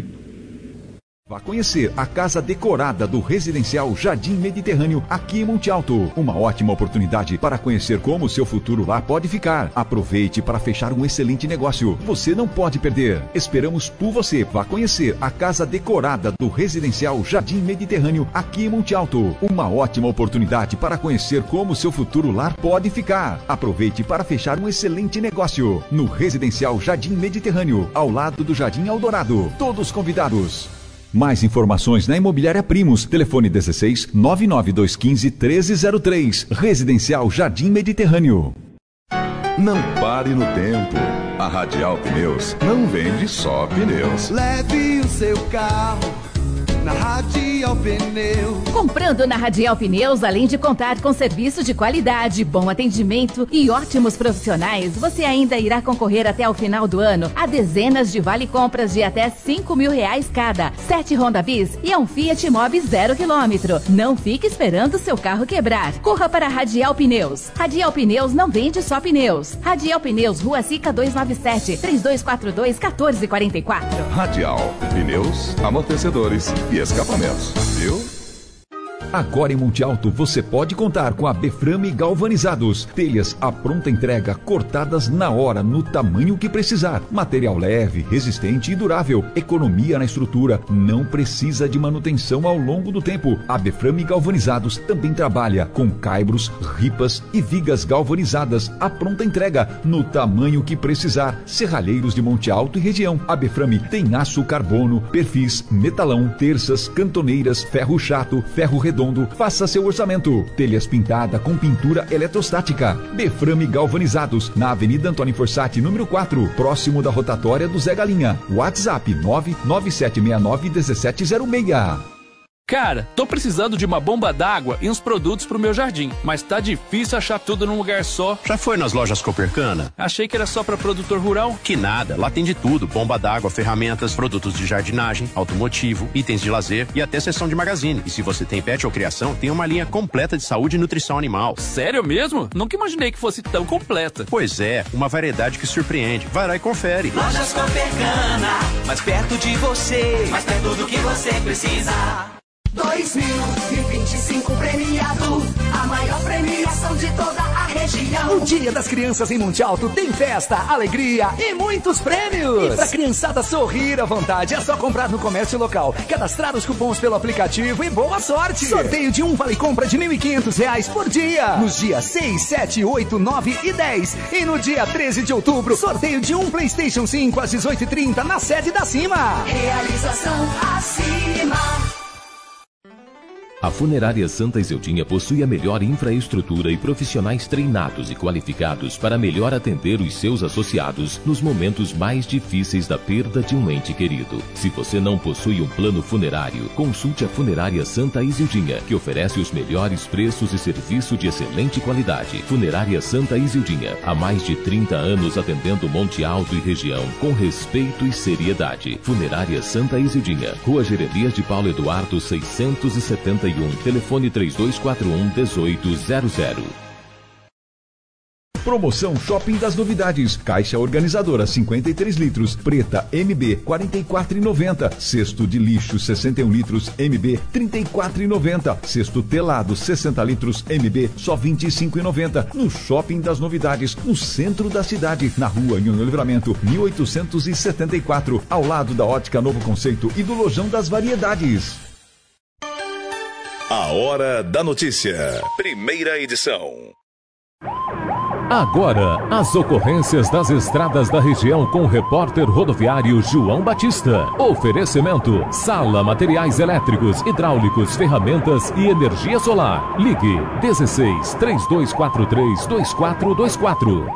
Vá conhecer a casa decorada do Residencial Jardim Mediterrâneo aqui em Monte Alto. Uma ótima oportunidade para conhecer como o seu futuro lá pode ficar. Aproveite para fechar um excelente negócio. Você não pode perder. Esperamos por você. Vá conhecer a casa decorada do Residencial Jardim Mediterrâneo aqui em Monte Alto. Uma ótima oportunidade para conhecer como o seu futuro lar pode ficar. Aproveite para fechar um excelente negócio no Residencial Jardim Mediterrâneo, ao lado do Jardim Eldorado. Todos convidados. Mais informações na Imobiliária Primos. Telefone dezesseis, nove nove dois um cinco, treze zero três. Residencial Jardim Mediterrâneo. Não pare no tempo. A Radial Pneus não vende só pneus. Leve o seu carro na Radial Pneus. Comprando na Radial Pneus, além de contar com serviço de qualidade, bom atendimento e ótimos profissionais, você ainda irá concorrer até o final do ano a dezenas de vale-compras de até cinco mil reais cada, sete Honda Bis e um Fiat Mobi zero quilômetro. Não fique esperando seu carro quebrar. Corra para a Radial Pneus. Radial Pneus não vende só pneus. Radial Pneus, Rua Sica duzentos e noventa e sete, três dois quatro dois, um quatro quatro quatro. Radial, pneus, amortecedores e escapamentos, viu? Agora em Monte Alto você pode contar com a Beframe Galvanizados. Telhas à pronta entrega, cortadas na hora, no tamanho que precisar. Material leve, resistente e durável. Economia na estrutura, não precisa de manutenção ao longo do tempo. A Beframe Galvanizados também trabalha com caibros, ripas e vigas galvanizadas à pronta entrega, no tamanho que precisar. Serralheiros de Monte Alto e região. A Beframe tem aço carbono, perfis, metalão, terças, cantoneiras, ferro chato, ferro redondo. Faça seu orçamento. Telhas pintada com pintura eletrostática. Beframe Galvanizados, na Avenida Antônio Forsatti, número quatro, próximo da rotatória do Zé Galinha. WhatsApp nove nove sete seis nove um sete zero seis. Cara, tô precisando de uma bomba d'água e uns produtos pro meu jardim, mas tá difícil achar tudo num lugar só. Já foi nas lojas Copercana? Achei que era só pra produtor rural. Que nada, lá tem de tudo: bomba d'água, ferramentas, produtos de jardinagem, automotivo, itens de lazer e até seção de magazine. E se você tem pet ou criação, tem uma linha completa de saúde e nutrição animal. Sério mesmo? Nunca imaginei que fosse tão completa. Pois é, uma variedade que surpreende. Vai lá e confere. Lojas Copercana, mais perto de você, mais perto do que você precisa. dois mil e vinte e cinco premiado, a maior premiação de toda a rede. região. O Dia das Crianças em Monte Alto tem festa, alegria e muitos prêmios. E pra criançada sorrir à vontade, é só comprar no comércio local, cadastrar os cupons pelo aplicativo e boa sorte. Sorteio de um vale-compra de mil e quinhentos reais por dia. Nos dias seis, sete, oito, nove e dez. E no dia treze de outubro, sorteio de um PlayStation cinco às dezoito e trinta na sede da Cima. Realização Acima. A Funerária Santa Iseldinha possui a melhor infraestrutura e profissionais treinados e qualificados para melhor atender os seus associados nos momentos mais difíceis da perda de um ente querido. Se você não possui um plano funerário, consulte a Funerária Santa Iseldinha, que oferece os melhores preços e serviço de excelente qualidade. Funerária Santa Iseldinha, há mais de trinta anos atendendo Monte Alto e região com respeito e seriedade. Funerária Santa Iseldinha, Rua Jeremias de Paulo Eduardo seiscentos e setenta e um, telefone três dois quatro um, oito zero zero. Promoção Shopping das Novidades. Caixa organizadora cinquenta e três litros, preta M B quarenta e quatro reais e noventa centavos. Cesto de lixo sessenta e um litros M B trinta e quatro reais e noventa centavos. Cesto telado sessenta litros M B só vinte e cinco reais e noventa centavos. No Shopping das Novidades, no centro da cidade, na Rua União Livramento, mil oitocentos e setenta e quatro, ao lado da Ótica Novo Conceito e do Lojão das Variedades. A Hora da Notícia. Primeira edição. Agora, as ocorrências das estradas da região com o repórter rodoviário João Batista. Oferecimento: Sala Materiais Elétricos, Hidráulicos, Ferramentas e Energia Solar. Ligue dezesseis, três dois quatro três, dois quatro dois quatro.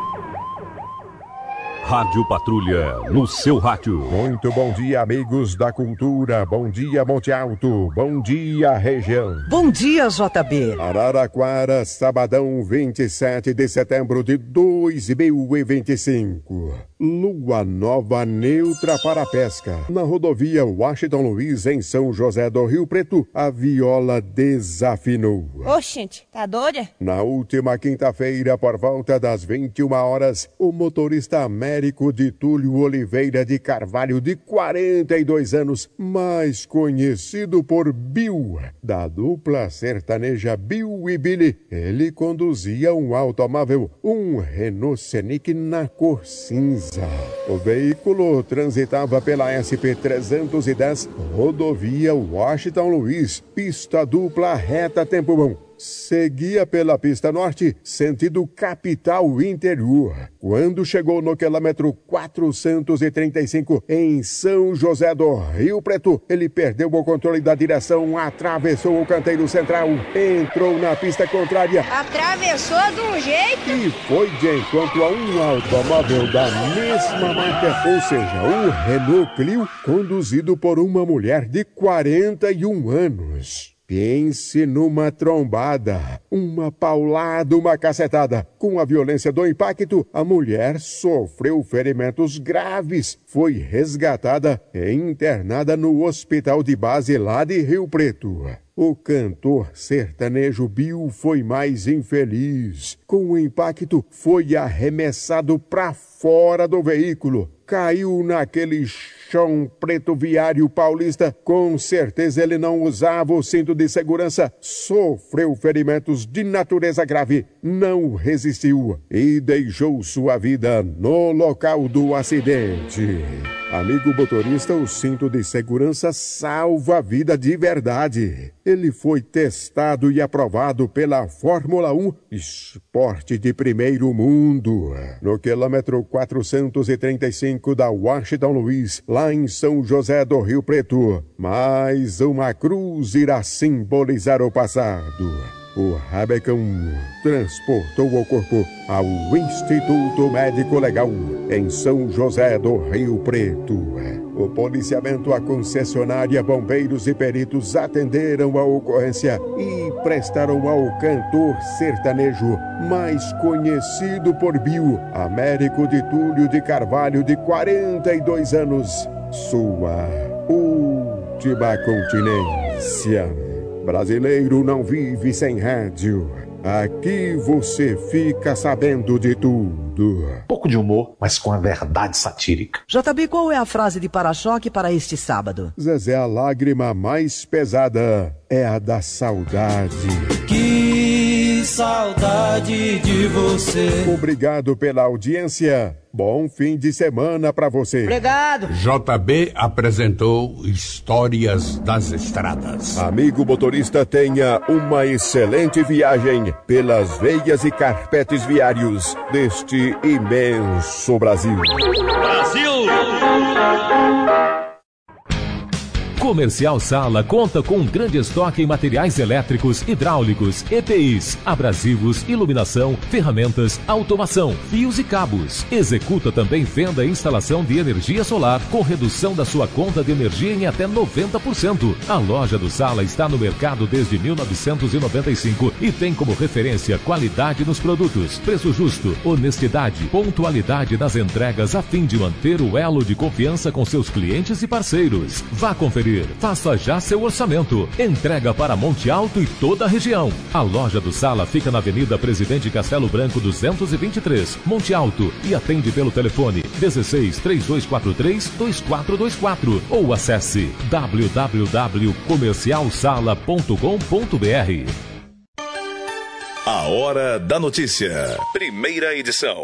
Rádio Patrulha, no seu rádio. Muito bom dia, amigos da cultura. Bom dia, Monte Alto. Bom dia, região. Bom dia, J B. Araraquara, sabadão, vinte e sete de setembro de dois mil e vinte e cinco. Lua nova neutra para a pesca. Na rodovia Washington Luiz, em São José do Rio Preto, a viola desafinou. Oxente, tá doida? Na última quinta-feira, por volta das vinte e uma horas, o motorista Américo de Túlio Oliveira de Carvalho, de quarenta e dois anos, mais conhecido por Bill, da dupla sertaneja Bill e Billy, ele conduzia um automóvel, um Renault Scenic na cor cinza. O veículo transitava pela S P trezentos e dez, rodovia Washington Luiz, pista dupla reta tempo bom. Seguia pela pista norte, sentido capital interior. Quando chegou no quilômetro quatrocentos e trinta e cinco, em São José do Rio Preto, ele perdeu o controle da direção, atravessou o canteiro central, entrou na pista contrária. Atravessou de um jeito? E foi de encontro a um automóvel da mesma marca, ou seja, o Renault Clio, conduzido por uma mulher de quarenta e um anos. Pense numa trombada, uma paulada, uma cacetada. Com a violência do impacto, a mulher sofreu ferimentos graves. Foi resgatada e internada no hospital de base lá de Rio Preto. O cantor sertanejo Bill foi mais infeliz. Com o impacto, foi arremessado para fora do veículo. Caiu naquele chão preto viário paulista. Com certeza ele não usava o cinto de segurança. Sofreu ferimentos de natureza grave. Não resistiu e deixou sua vida no local do acidente. Amigo motorista, o cinto de segurança salva a vida de verdade. Ele foi testado e aprovado pela Fórmula um, esporte de primeiro mundo. No quilômetro quatrocentos e trinta e cinco da Washington Luiz, lá em São José do Rio Preto, mais uma cruz irá simbolizar o passado. O Rabecão transportou o corpo ao Instituto Médico Legal, em São José do Rio Preto. O policiamento, a concessionária, bombeiros e peritos atenderam a ocorrência e prestaram ao cantor sertanejo, mais conhecido por Bill, Américo de Túlio de Carvalho, de quarenta e dois anos, sua última continência. Brasileiro não vive sem rádio. Aqui você fica sabendo de tudo. Pouco de humor, mas com a verdade satírica. J B, qual é a frase de para-choque para este sábado? Zezé, a lágrima mais pesada é a da saudade. Quis saudade de você. Obrigado pela audiência. Bom fim de semana pra você. Obrigado. J B apresentou Histórias das Estradas. Amigo motorista, tenha uma excelente viagem pelas veias e carpetes viários deste imenso Brasil. Brasil! Comercial Sala conta com um grande estoque em materiais elétricos, hidráulicos, E P Is, abrasivos, iluminação, ferramentas, automação, fios e cabos. Executa também venda e instalação de energia solar com redução da sua conta de energia em até noventa por cento. A loja do Sala está no mercado desde mil novecentos e noventa e cinco e tem como referência qualidade nos produtos, preço justo, honestidade, pontualidade nas entregas a fim de manter o elo de confiança com seus clientes e parceiros. Vá conferir. Faça já seu orçamento. Entrega para Monte Alto e toda a região. A loja do Sala fica na Avenida Presidente Castelo Branco duzentos e vinte e três, Monte Alto, e atende pelo telefone dezesseis, três dois quatro três, dois quatro dois quatro ou acesse w w w ponto comercial sala ponto com ponto b r. A Hora da Notícia. Primeira edição.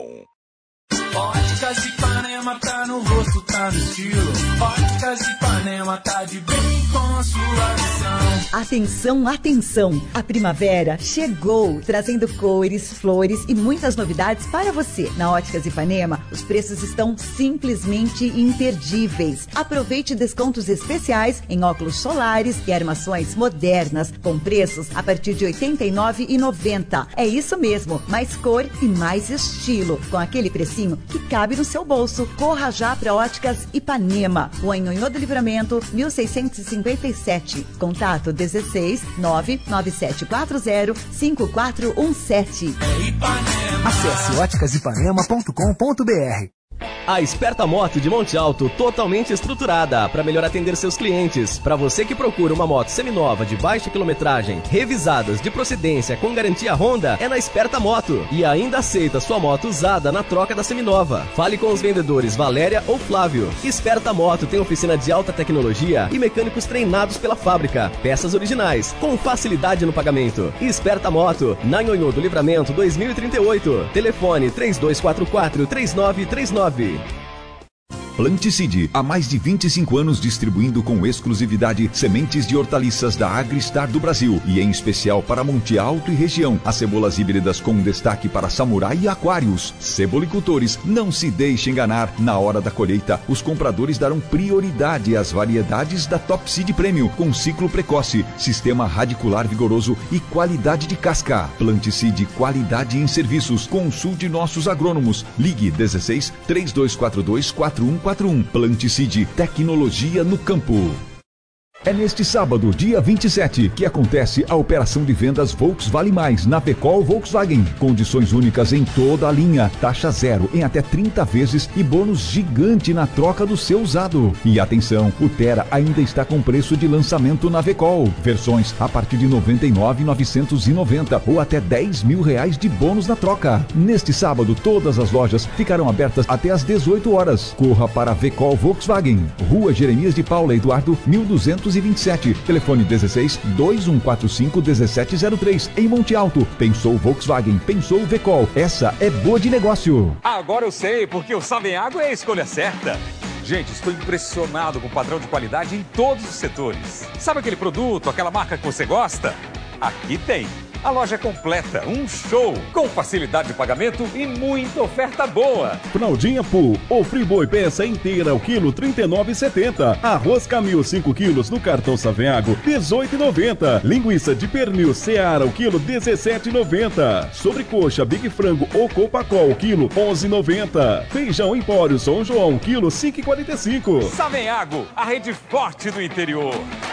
Óticas Ipanema, tá no rosto, tá no estilo. Óticas Ipanema, tá de bem com a sua visão. Atenção, atenção! A primavera chegou, trazendo cores, flores e muitas novidades para você. Na Óticas Ipanema, os preços estão simplesmente imperdíveis. Aproveite descontos especiais em óculos solares e armações modernas, com preços a partir de oitenta e nove reais e noventa centavos. É isso mesmo, mais cor e mais estilo, com aquele precinho que cabe no seu bolso. Corra já para Óticas Ipanema, Rua Nhonhô do Livramento, mil seiscentos e cinquenta e sete. Contato dezesseis, nove nove sete quatro zero, cinco quatro um sete. Acesse óticas ipanema ponto com ponto b r. A Esperta Moto de Monte Alto, totalmente estruturada para melhor atender seus clientes. Para você que procura uma moto seminova de baixa quilometragem, revisadas de procedência com garantia Honda, é na Esperta Moto. E ainda aceita sua moto usada na troca da seminova. Fale com os vendedores Valéria ou Flávio. Esperta Moto tem oficina de alta tecnologia e mecânicos treinados pela fábrica. Peças originais, com facilidade no pagamento. Esperta Moto, na Nhonhô do Livramento dois mil e trinta e oito. Telefone três dois quatro quatro, três nove três nove. Planticide, há mais de vinte e cinco anos distribuindo com exclusividade sementes de hortaliças da Agristar do Brasil e em especial para Monte Alto e região. As cebolas híbridas com destaque para samurai e aquários. Cebolicultores, não se deixe enganar. Na hora da colheita, os compradores darão prioridade às variedades da Top Seed Premium com ciclo precoce, sistema radicular vigoroso e qualidade de casca. Planticide, qualidade em serviços. Consulte nossos agrônomos. Ligue dezesseis, três dois quatro dois, quatro um quatro um. Planticide, tecnologia no campo. É neste sábado, dia vinte e sete, que acontece a operação de vendas Volks Vale Mais na Pecol Volkswagen. Condições únicas em toda a linha, taxa zero em até trinta vezes e bônus gigante na troca do seu usado. E atenção, o Tera ainda está com preço de lançamento na Pecol. Versões a partir de noventa e nove mil novecentos e noventa ou até dez mil reais de bônus na troca. Neste sábado, todas as lojas ficarão abertas até às dezoito horas. Corra para a Pecol Volkswagen, Rua Jeremias de Paula Eduardo, mil duzentos e vinte e sete, telefone dezesseis, dois um quatro cinco, um sete zero três, em Monte Alto. Pensou Volkswagen, pensou Vecol. Essa é boa de negócio. Agora eu sei porque o Savenhago é a escolha certa. Gente, estou impressionado com o padrão de qualidade em todos os setores. Sabe aquele produto, aquela marca que você gosta? Aqui tem. A loja completa, um show, com facilidade de pagamento e muita oferta boa. Fraldinha Pool ou Friboi peça inteira ao quilo trinta e nove reais e setenta centavos. Arroz Camil cinco quilos no cartão Savenhago dezoito reais e noventa centavos. Linguiça de pernil Seara ao quilo dezessete reais e noventa centavos. Sobrecoxa Big Frango ou Copacol ao quilo onze reais e noventa centavos. Feijão Empório São João quilo cinco reais e quarenta e cinco centavos. Savenhago, a rede forte do interior.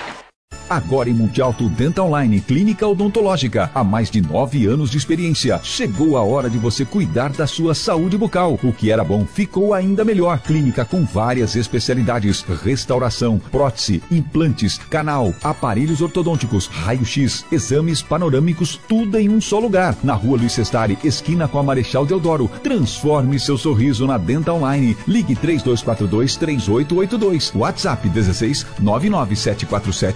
Agora em Monte Alto Dental Line, clínica odontológica, há mais de nove anos de experiência. Chegou a hora de você cuidar da sua saúde bucal. O que era bom ficou ainda melhor. Clínica com várias especialidades: restauração, prótese, implantes, canal, aparelhos ortodônticos, raio-x, exames panorâmicos, tudo em um só lugar. Na Rua Luiz Sestari, esquina com a Marechal Deodoro. Transforme seu sorriso na Dental Line. Ligue três dois quatro dois, três oito oito dois. WhatsApp dezesseis, nove nove sete quatro sete, quinze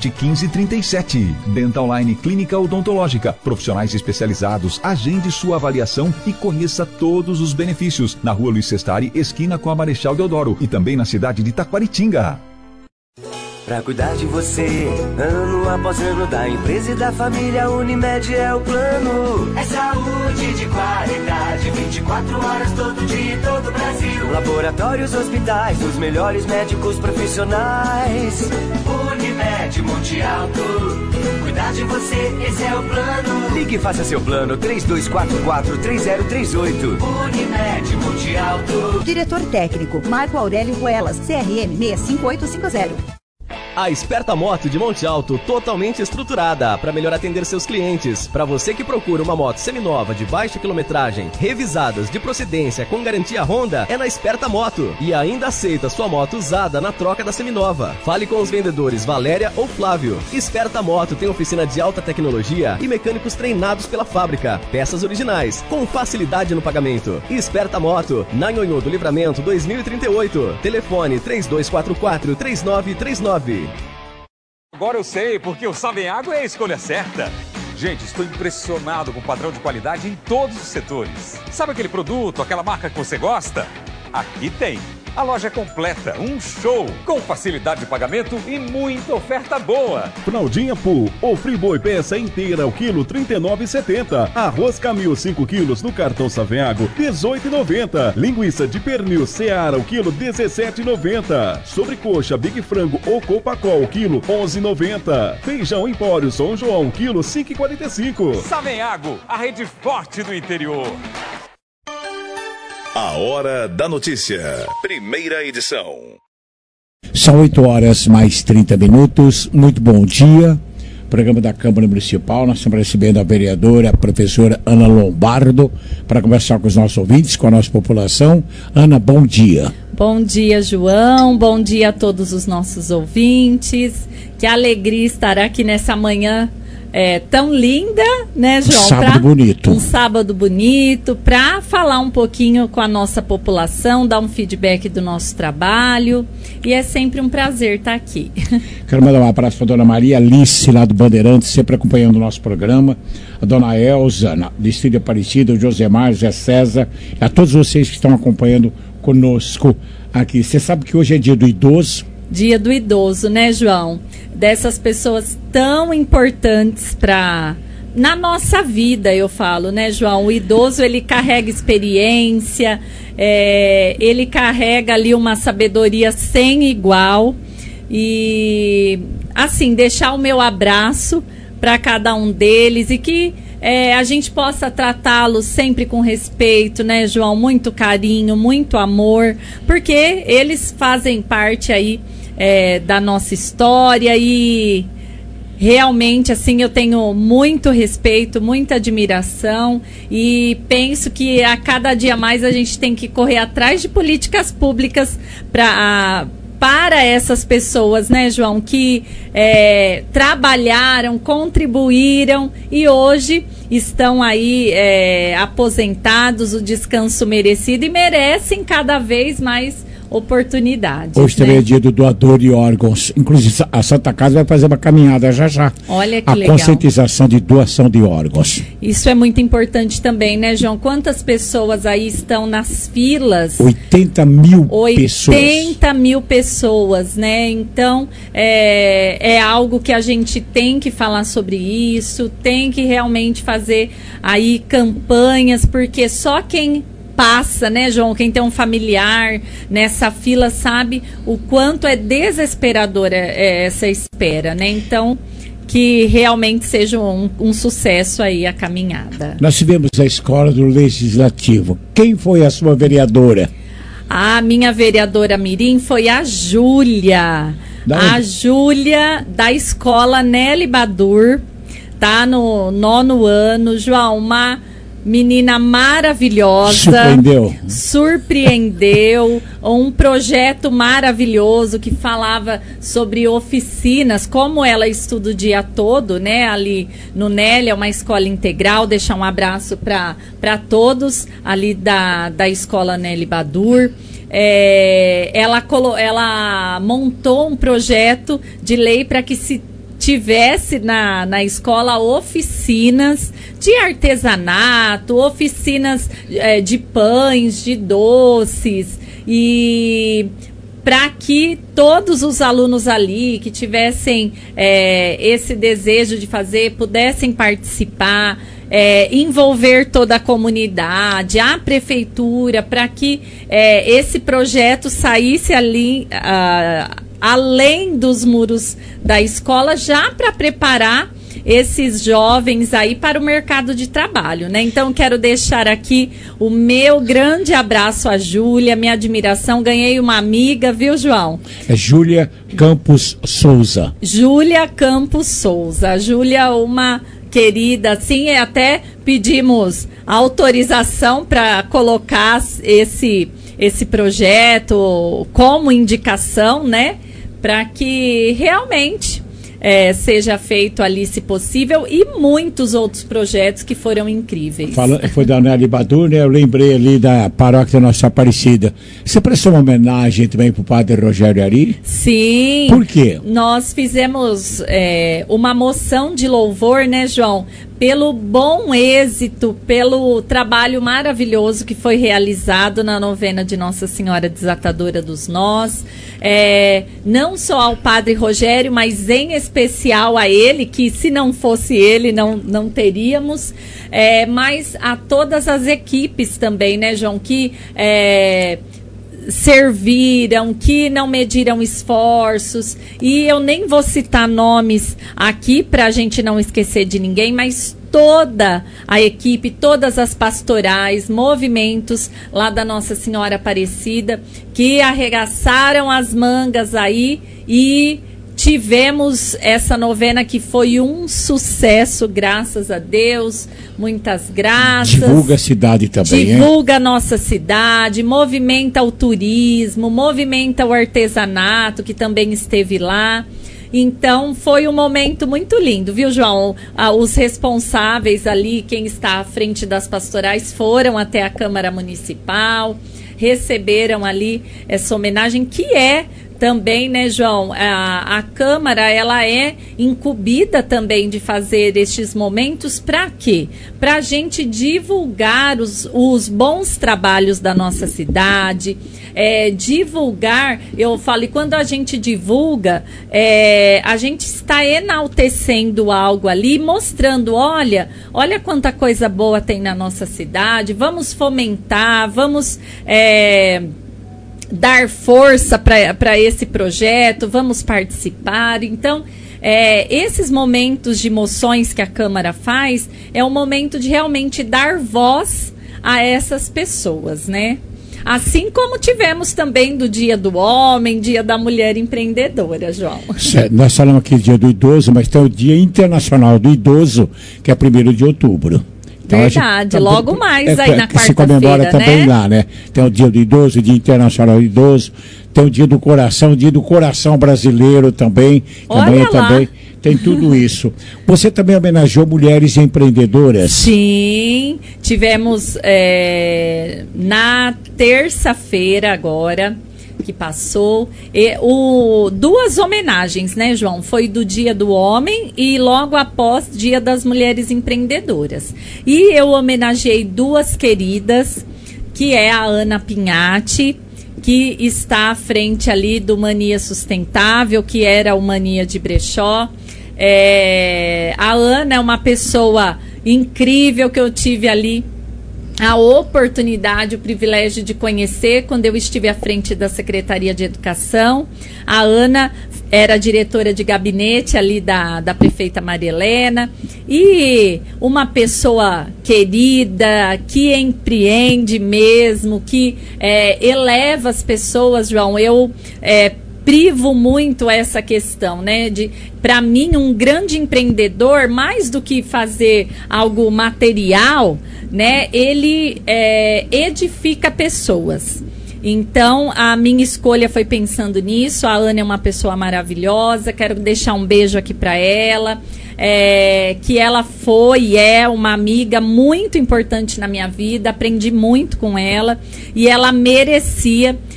quinze trinta e sete. Dental Line Clínica Odontológica. Profissionais especializados. Agende sua avaliação e conheça todos os benefícios. Na Rua Luiz Sestari, esquina com a Marechal Deodoro. E também na cidade de Taquaritinga. Pra cuidar de você, ano após ano, da empresa e da família, Unimed é o plano. É saúde de qualidade, vinte e quatro horas, todo dia em todo o Brasil. Laboratórios, hospitais, os melhores médicos profissionais. Unimed Monte Alto, cuidar de você, esse é o plano. Ligue e faça seu plano, três dois quatro quatro, três zero três oito. Unimed Monte Alto. Diretor técnico, Marco Aurélio Ruelas, C R M seis cinco oito cinco zero. A Esperta Moto de Monte Alto, totalmente estruturada para melhor atender seus clientes. Para você que procura uma moto seminova de baixa quilometragem, revisadas de procedência com garantia Honda, é na Esperta Moto. E ainda aceita sua moto usada na troca da seminova. Fale com os vendedores Valéria ou Flávio. Esperta Moto tem oficina de alta tecnologia e mecânicos treinados pela fábrica. Peças originais, com facilidade no pagamento. Esperta Moto, na Nhonhô do Livramento dois mil e trinta e oito. Telefone três dois quatro quatro, três nove três nove. Agora eu sei, porque o Saveago é a escolha certa. Gente, estou impressionado com o padrão de qualidade em todos os setores. Sabe aquele produto, aquela marca que você gosta? Aqui tem. A loja é completa, um show, com facilidade de pagamento e muita oferta boa. Fraldinha Pool ou Friboi peça inteira ao quilo trinta e nove reais e setenta centavos. Arroz Camil cinco quilos no cartão Saveago dezoito reais e noventa centavos. Linguiça de pernil Seara ao quilo dezessete reais e noventa centavos. Sobrecoxa Big Frango ou Copacol ao quilo onze reais e noventa centavos. Feijão Empório São João quilo cinco reais e quarenta e cinco centavos. Saveago, a rede forte do interior. A Hora da Notícia. Primeira edição. São oito horas mais trinta minutos. Muito bom dia. Programa da Câmara Municipal. Nós estamos recebendo a vereadora, a professora Ana Lombardo, para conversar com os nossos ouvintes, com a nossa população. Ana, bom dia. Bom dia, João. Bom dia a todos os nossos ouvintes. Que alegria estar aqui nessa manhã É, tão linda, né, João? Um sábado pra, bonito. Um sábado bonito, para falar um pouquinho com a nossa população, dar um feedback do nosso trabalho. E é sempre um prazer estar aqui. Quero mandar um abraço para a dona Maria Alice, lá do Bandeirantes, sempre acompanhando o nosso programa. A dona Elza, na Distrito Aparecida, o Josemar, José César, e a todos vocês que estão acompanhando conosco aqui. Você sabe que hoje é dia do idoso? Dia do idoso, né, João? Dessas pessoas tão importantes para na nossa vida, eu falo, né, João? O idoso, ele carrega experiência, é, ele carrega ali uma sabedoria sem igual. E, assim, deixar o meu abraço para cada um deles e que é, a gente possa tratá-los sempre com respeito, né, João? Muito carinho, muito amor, porque eles fazem parte aí É, da nossa história e realmente, assim, eu tenho muito respeito, muita admiração e penso que a cada dia mais a gente tem que correr atrás de políticas públicas pra, para essas pessoas, né, João, que é, trabalharam, contribuíram e hoje estão aí é, aposentados, o descanso merecido e merecem cada vez mais oportunidades. Hoje também, né, é dia do doador de órgãos. Inclusive, a Santa Casa vai fazer uma caminhada já já. Olha que a legal. Conscientização de doação de órgãos. Isso é muito importante também, né, João? Quantas pessoas aí estão nas filas? oitenta mil pessoas. oitenta mil pessoas, né? Então, é, é algo que a gente tem que falar sobre isso, tem que realmente fazer aí campanhas, porque só quem passa, né, João? Quem tem um familiar nessa fila sabe o quanto é desesperadora essa espera, né? Então, que realmente seja um, um sucesso aí a caminhada. Nós tivemos a escola do Legislativo. Quem foi a sua vereadora? A minha vereadora mirim foi a Júlia. A Júlia da escola Nelly Badur, tá no nono ano. João, uma menina maravilhosa. Surpreendeu. Surpreendeu. Um projeto maravilhoso que falava sobre oficinas, como ela estuda o dia todo, né? Ali no Nelly, é uma escola integral. Deixar um abraço para todos ali da, da escola Nelly Badur. É, ela, ela montou um projeto de lei para que se tivesse na, na escola oficinas de artesanato, oficinas é, de pães, de doces, e para que todos os alunos ali que tivessem é, esse desejo de fazer, pudessem participar, é, envolver toda a comunidade, a prefeitura, para que é, esse projeto saísse ali, a, além dos muros da escola, já para preparar esses jovens aí para o mercado de trabalho, né? Então, quero deixar aqui o meu grande abraço à Júlia, minha admiração. Ganhei uma amiga, viu, João? É Júlia Campos Souza. Júlia Campos Souza. A Júlia, uma querida, assim, e até pedimos autorização para colocar esse, esse projeto como indicação, né? Para que realmente É, seja feito ali, se possível, e muitos outros projetos que foram incríveis. Fala, foi da Nelly Badur, né? Eu lembrei ali da paróquia Nossa Aparecida. Você prestou uma homenagem também para o padre Rogério Ari? Sim. Por quê? Nós fizemos é, uma moção de louvor, né, João? Pelo bom êxito, pelo trabalho maravilhoso que foi realizado na novena de Nossa Senhora Desatadora dos Nós. É, não só ao padre Rogério, mas em especial a ele, que se não fosse ele, não, não teríamos. É, mas a todas as equipes também, né, João, que é, serviram, que não mediram esforços, e eu nem vou citar nomes aqui para a gente não esquecer de ninguém, mas toda a equipe, todas as pastorais, movimentos lá da Nossa Senhora Aparecida, que arregaçaram as mangas aí e tivemos essa novena que foi um sucesso, graças a Deus, muitas graças. Divulga a cidade também, Divulga a nossa cidade, movimenta o turismo, movimenta o artesanato, que também esteve lá. Então, foi um momento muito lindo, viu, João? Ah, os responsáveis ali, quem está à frente das pastorais, foram até a Câmara Municipal, receberam ali essa homenagem, que é também, né, João, a, a Câmara, ela é incumbida também de fazer estes momentos. Para quê? Para a gente divulgar os, os bons trabalhos da nossa cidade, é, divulgar, eu falo, e quando a gente divulga, é, a gente está enaltecendo algo ali, mostrando, olha, olha quanta coisa boa tem na nossa cidade, vamos fomentar, vamos É, dar força para esse projeto, vamos participar. Então, é, esses momentos de moções que a Câmara faz é um momento de realmente dar voz a essas pessoas, né? Assim como tivemos também do Dia do Homem, Dia da Mulher Empreendedora, João. Certo. Nós falamos aqui do Dia do Idoso, mas tem o Dia Internacional do Idoso, que é primeiro de outubro. Então, verdade, gente, logo mais é, aí na quarta-feira, se comemora também, né? Lá, né? Tem o Dia do Idoso, o Dia Internacional do Idoso, tem o Dia do Coração, o Dia do Coração Brasileiro também, que amanhã também tem tudo isso. Você também homenageou mulheres empreendedoras? Sim, tivemos é, na terça-feira agora, que passou, e, o, duas homenagens, né, João? Foi do Dia do Homem e logo após Dia das Mulheres Empreendedoras. E eu homenageei duas queridas, que é a Ana Pinhatti, que está à frente ali do Mania Sustentável, que era o Mania de Brechó. É, a Ana é uma pessoa incrível que eu tive ali a oportunidade, o privilégio de conhecer quando eu estive à frente da Secretaria de Educação. A Ana era diretora de gabinete ali da, da prefeita Maria Helena, e uma pessoa querida, que empreende mesmo, que é, eleva as pessoas, João. Eu é, privo muito essa questão, né? De, para mim, um grande empreendedor, mais do que fazer algo material, né? Ele é, edifica pessoas. Então, a minha escolha foi pensando nisso. A Ana é uma pessoa maravilhosa. Quero deixar um beijo aqui para ela. É, que ela foi e é uma amiga muito importante na minha vida. Aprendi muito com ela. E ela merecia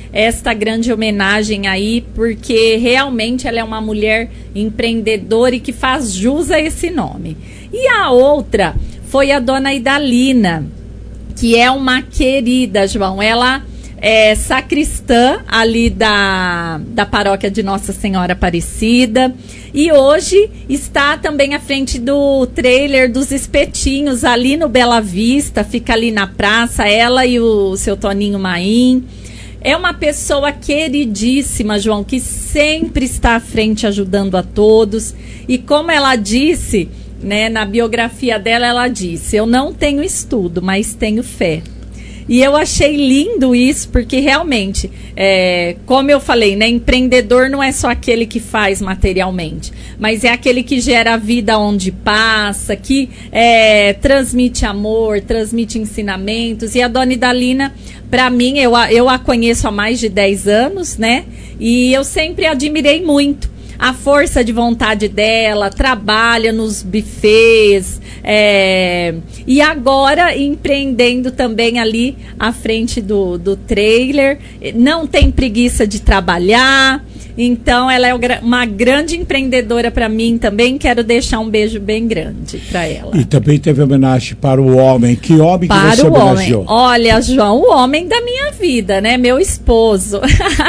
esta grande homenagem aí, porque realmente ela é uma mulher empreendedora e que faz jus a esse nome. E a outra foi a dona Idalina, que é uma querida, João. Ela é sacristã ali da, da paróquia de Nossa Senhora Aparecida. E hoje está também à frente do trailer dos Espetinhos, ali no Bela Vista, fica ali na praça, ela e o seu Toninho Maim. É uma pessoa queridíssima, João, que sempre está à frente ajudando a todos. E como ela disse, né, na biografia dela, ela disse: eu não tenho estudo, mas tenho fé. E eu achei lindo isso, porque realmente, é, como eu falei, né, empreendedor não é só aquele que faz materialmente, mas é aquele que gera vida onde passa, que é, transmite amor, transmite ensinamentos. E a dona Idalina, para mim, eu, eu a conheço há mais de dez anos, né? E eu sempre admirei muito a força de vontade dela, trabalha nos buffets, é, e agora empreendendo também ali à frente do, do trailer, não tem preguiça de trabalhar. Então ela é uma grande empreendedora para mim também. Quero deixar um beijo bem grande para ela. E também teve homenagem para o homem. Que homem para que você o homenageou? Homem. Olha, João, o homem da minha vida, né? Meu esposo.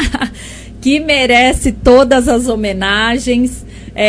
Que merece todas as homenagens.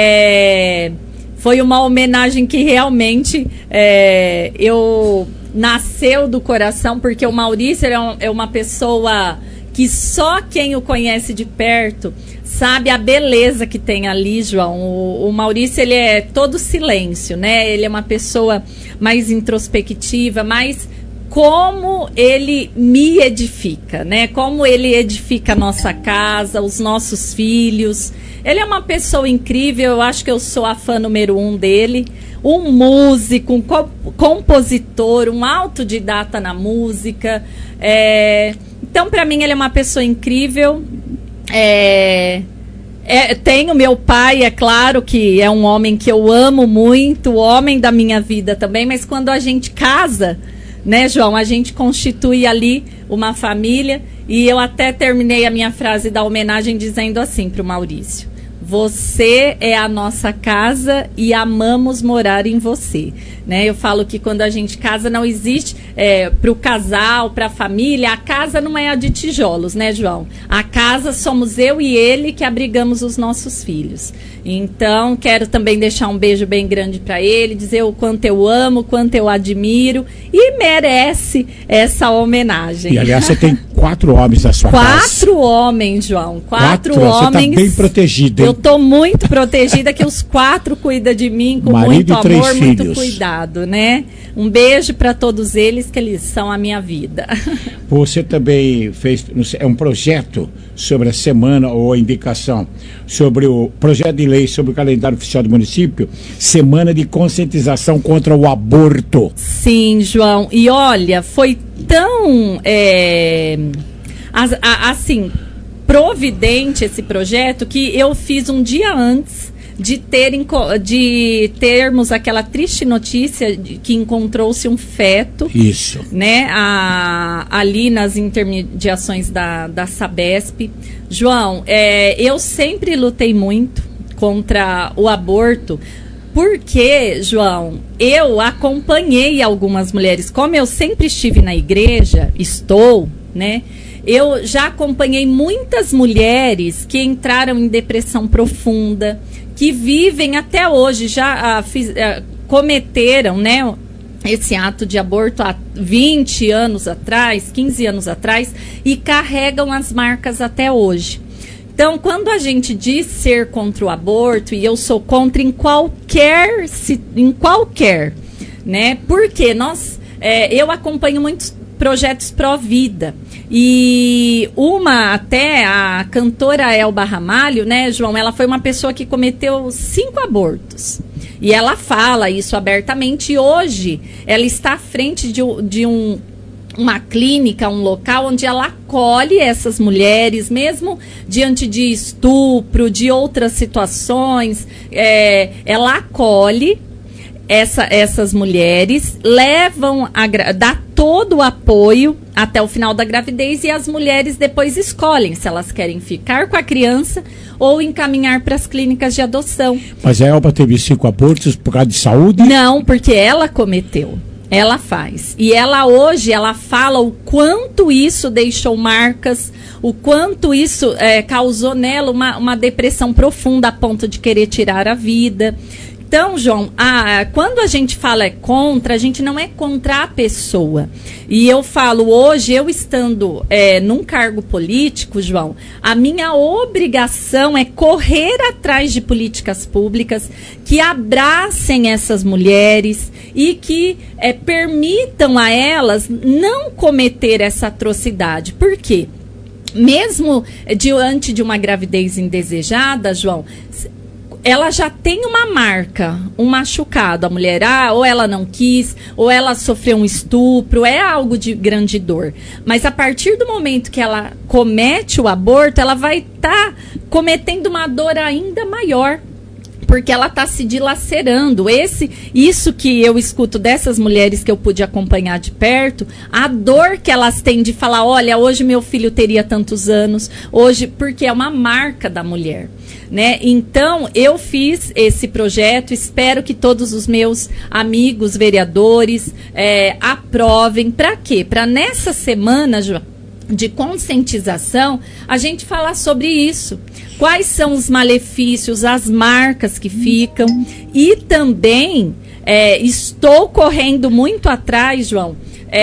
É, foi uma homenagem que realmente é, eu nasceu do coração, porque o Maurício é, um, é uma pessoa que só quem o conhece de perto sabe a beleza que tem ali, João. O, o Maurício, ele é todo silêncio, né? Ele é uma pessoa mais introspectiva, mais como ele me edifica, né? Como ele edifica a nossa casa, os nossos filhos. Ele é uma pessoa incrível, eu acho que eu sou a fã número um dele. Um músico, um co- compositor, um autodidata na música. É... Então, para mim, ele é uma pessoa incrível. É... É, tenho meu pai, é claro que é um homem que eu amo muito, o homem da minha vida também, mas quando a gente casa, né, João, a gente constitui ali uma família. E eu até terminei a minha frase da homenagem dizendo assim para o Maurício: você é a nossa casa e amamos morar em você. Né? Eu falo que quando a gente casa não existe, é, para o casal, para a família, a casa não é a de tijolos, né, João? A casa somos eu e ele que abrigamos os nossos filhos. Então, quero também deixar um beijo bem grande para ele, dizer o quanto eu amo, o quanto eu admiro, e merece essa homenagem. E, aliás, você tem quatro homens na sua quatro casa. Quatro homens, João. Quatro, quatro homens. Você tá bem protegida, hein? Eu tô muito protegida, que os quatro cuidam de mim com Marido muito e amor, três muito filhos. cuidado, né? Um beijo para todos eles, que eles são a minha vida. Você também fez, não sei, é um projeto sobre a semana, ou a indicação, sobre o projeto de lei sobre o calendário oficial do município, semana de conscientização contra o aborto. Sim, João. E olha, foi tão, é, assim, providente esse projeto, que eu fiz um dia antes de, ter, de termos aquela triste notícia de que encontrou-se um feto. Isso. Né, a, ali nas intermediações da, da Sabesp. João, é, eu sempre lutei muito contra o aborto, porque, João, eu acompanhei algumas mulheres, como eu sempre estive na igreja, estou, né? Eu já acompanhei muitas mulheres que entraram em depressão profunda, que vivem até hoje, já ah, fiz, ah, cometeram, né, esse ato de aborto há vinte anos atrás, quinze anos atrás, e carregam as marcas até hoje. Então, quando a gente diz ser contra o aborto, e eu sou contra em qualquer, em qualquer, né? Porque nós, é, eu acompanho muitos projetos pró-vida. E uma, até a cantora Elba Ramalho, né, João, ela foi uma pessoa que cometeu cinco abortos. E ela fala isso abertamente. E hoje ela está à frente de, de um, uma clínica, um local onde ela acolhe essas mulheres, mesmo diante de estupro, de outras situações. É, ela acolhe essa, essas mulheres, levam a, dá todo o apoio até o final da gravidez e as mulheres depois escolhem se elas querem ficar com a criança ou encaminhar para as clínicas de adoção. Mas a Elba teve cinco abortos por causa de saúde? Não, porque ela cometeu. Ela faz. E ela hoje, ela fala o quanto isso deixou marcas, o quanto isso é, causou nela uma, uma depressão profunda a ponto de querer tirar a vida. Então, João, a, quando a gente fala é contra, a gente não é contra a pessoa. E eu falo hoje, eu estando é, num cargo político, João, a minha obrigação é correr atrás de políticas públicas que abracem essas mulheres e que é, permitam a elas não cometer essa atrocidade. Por quê? Mesmo diante de uma gravidez indesejada, João, ela já tem uma marca, um machucado. A mulher, ah, ou ela não quis, ou ela sofreu um estupro, é algo de grande dor. Mas a partir do momento que ela comete o aborto, ela vai estar tá cometendo uma dor ainda maior, porque ela está se dilacerando. Esse, isso que eu escuto dessas mulheres que eu pude acompanhar de perto, a dor que elas têm de falar, olha, hoje meu filho teria tantos anos, hoje, porque é uma marca da mulher. Né? Então, eu fiz esse projeto, espero que todos os meus amigos vereadores é, aprovem. Para quê? Para nessa semana, João, de conscientização, a gente falar sobre isso. Quais são os malefícios, as marcas que ficam. E também é, estou correndo muito atrás, João,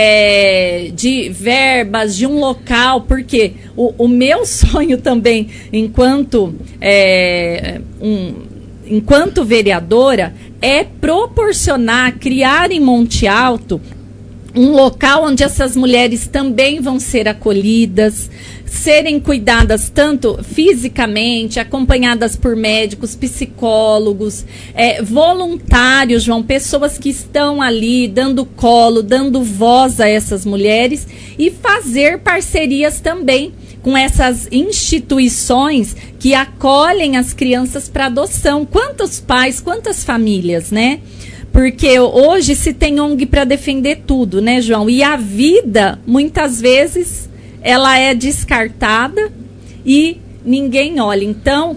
É, de verbas, de um local, porque o, o meu sonho também, enquanto, é, um, enquanto vereadora, é proporcionar, criar em Monte Alto um local onde essas mulheres também vão ser acolhidas, serem cuidadas tanto fisicamente, acompanhadas por médicos, psicólogos, é, voluntários, João, pessoas que estão ali dando colo, dando voz a essas mulheres e fazer parcerias também com essas instituições que acolhem as crianças para adoção. Quantos pais, quantas famílias, né? Porque hoje se tem O N G para defender tudo, né, João? E a vida, muitas vezes, ela é descartada e ninguém olha. Então,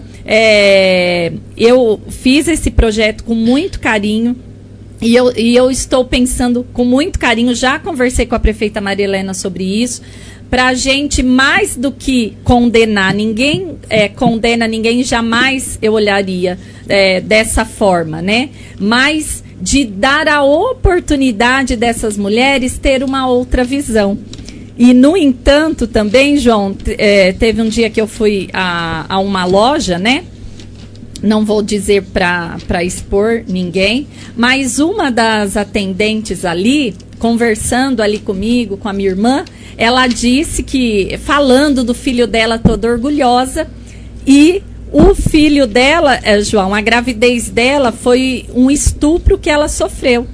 é, eu fiz esse projeto com muito carinho e eu, e eu estou pensando com muito carinho, já conversei com a prefeita Maria Helena sobre isso, para a gente, mais do que condenar, ninguém é, condena ninguém, jamais eu olharia é, dessa forma, né? Mas de dar a oportunidade dessas mulheres ter uma outra visão. E, no entanto, também, João, é, teve um dia que eu fui a, a uma loja, né? Não vou dizer para expor ninguém, mas uma das atendentes ali, conversando ali comigo, com a minha irmã, ela disse que, falando do filho dela toda orgulhosa, e o filho dela, é, João, a gravidez dela foi um estupro que ela sofreu.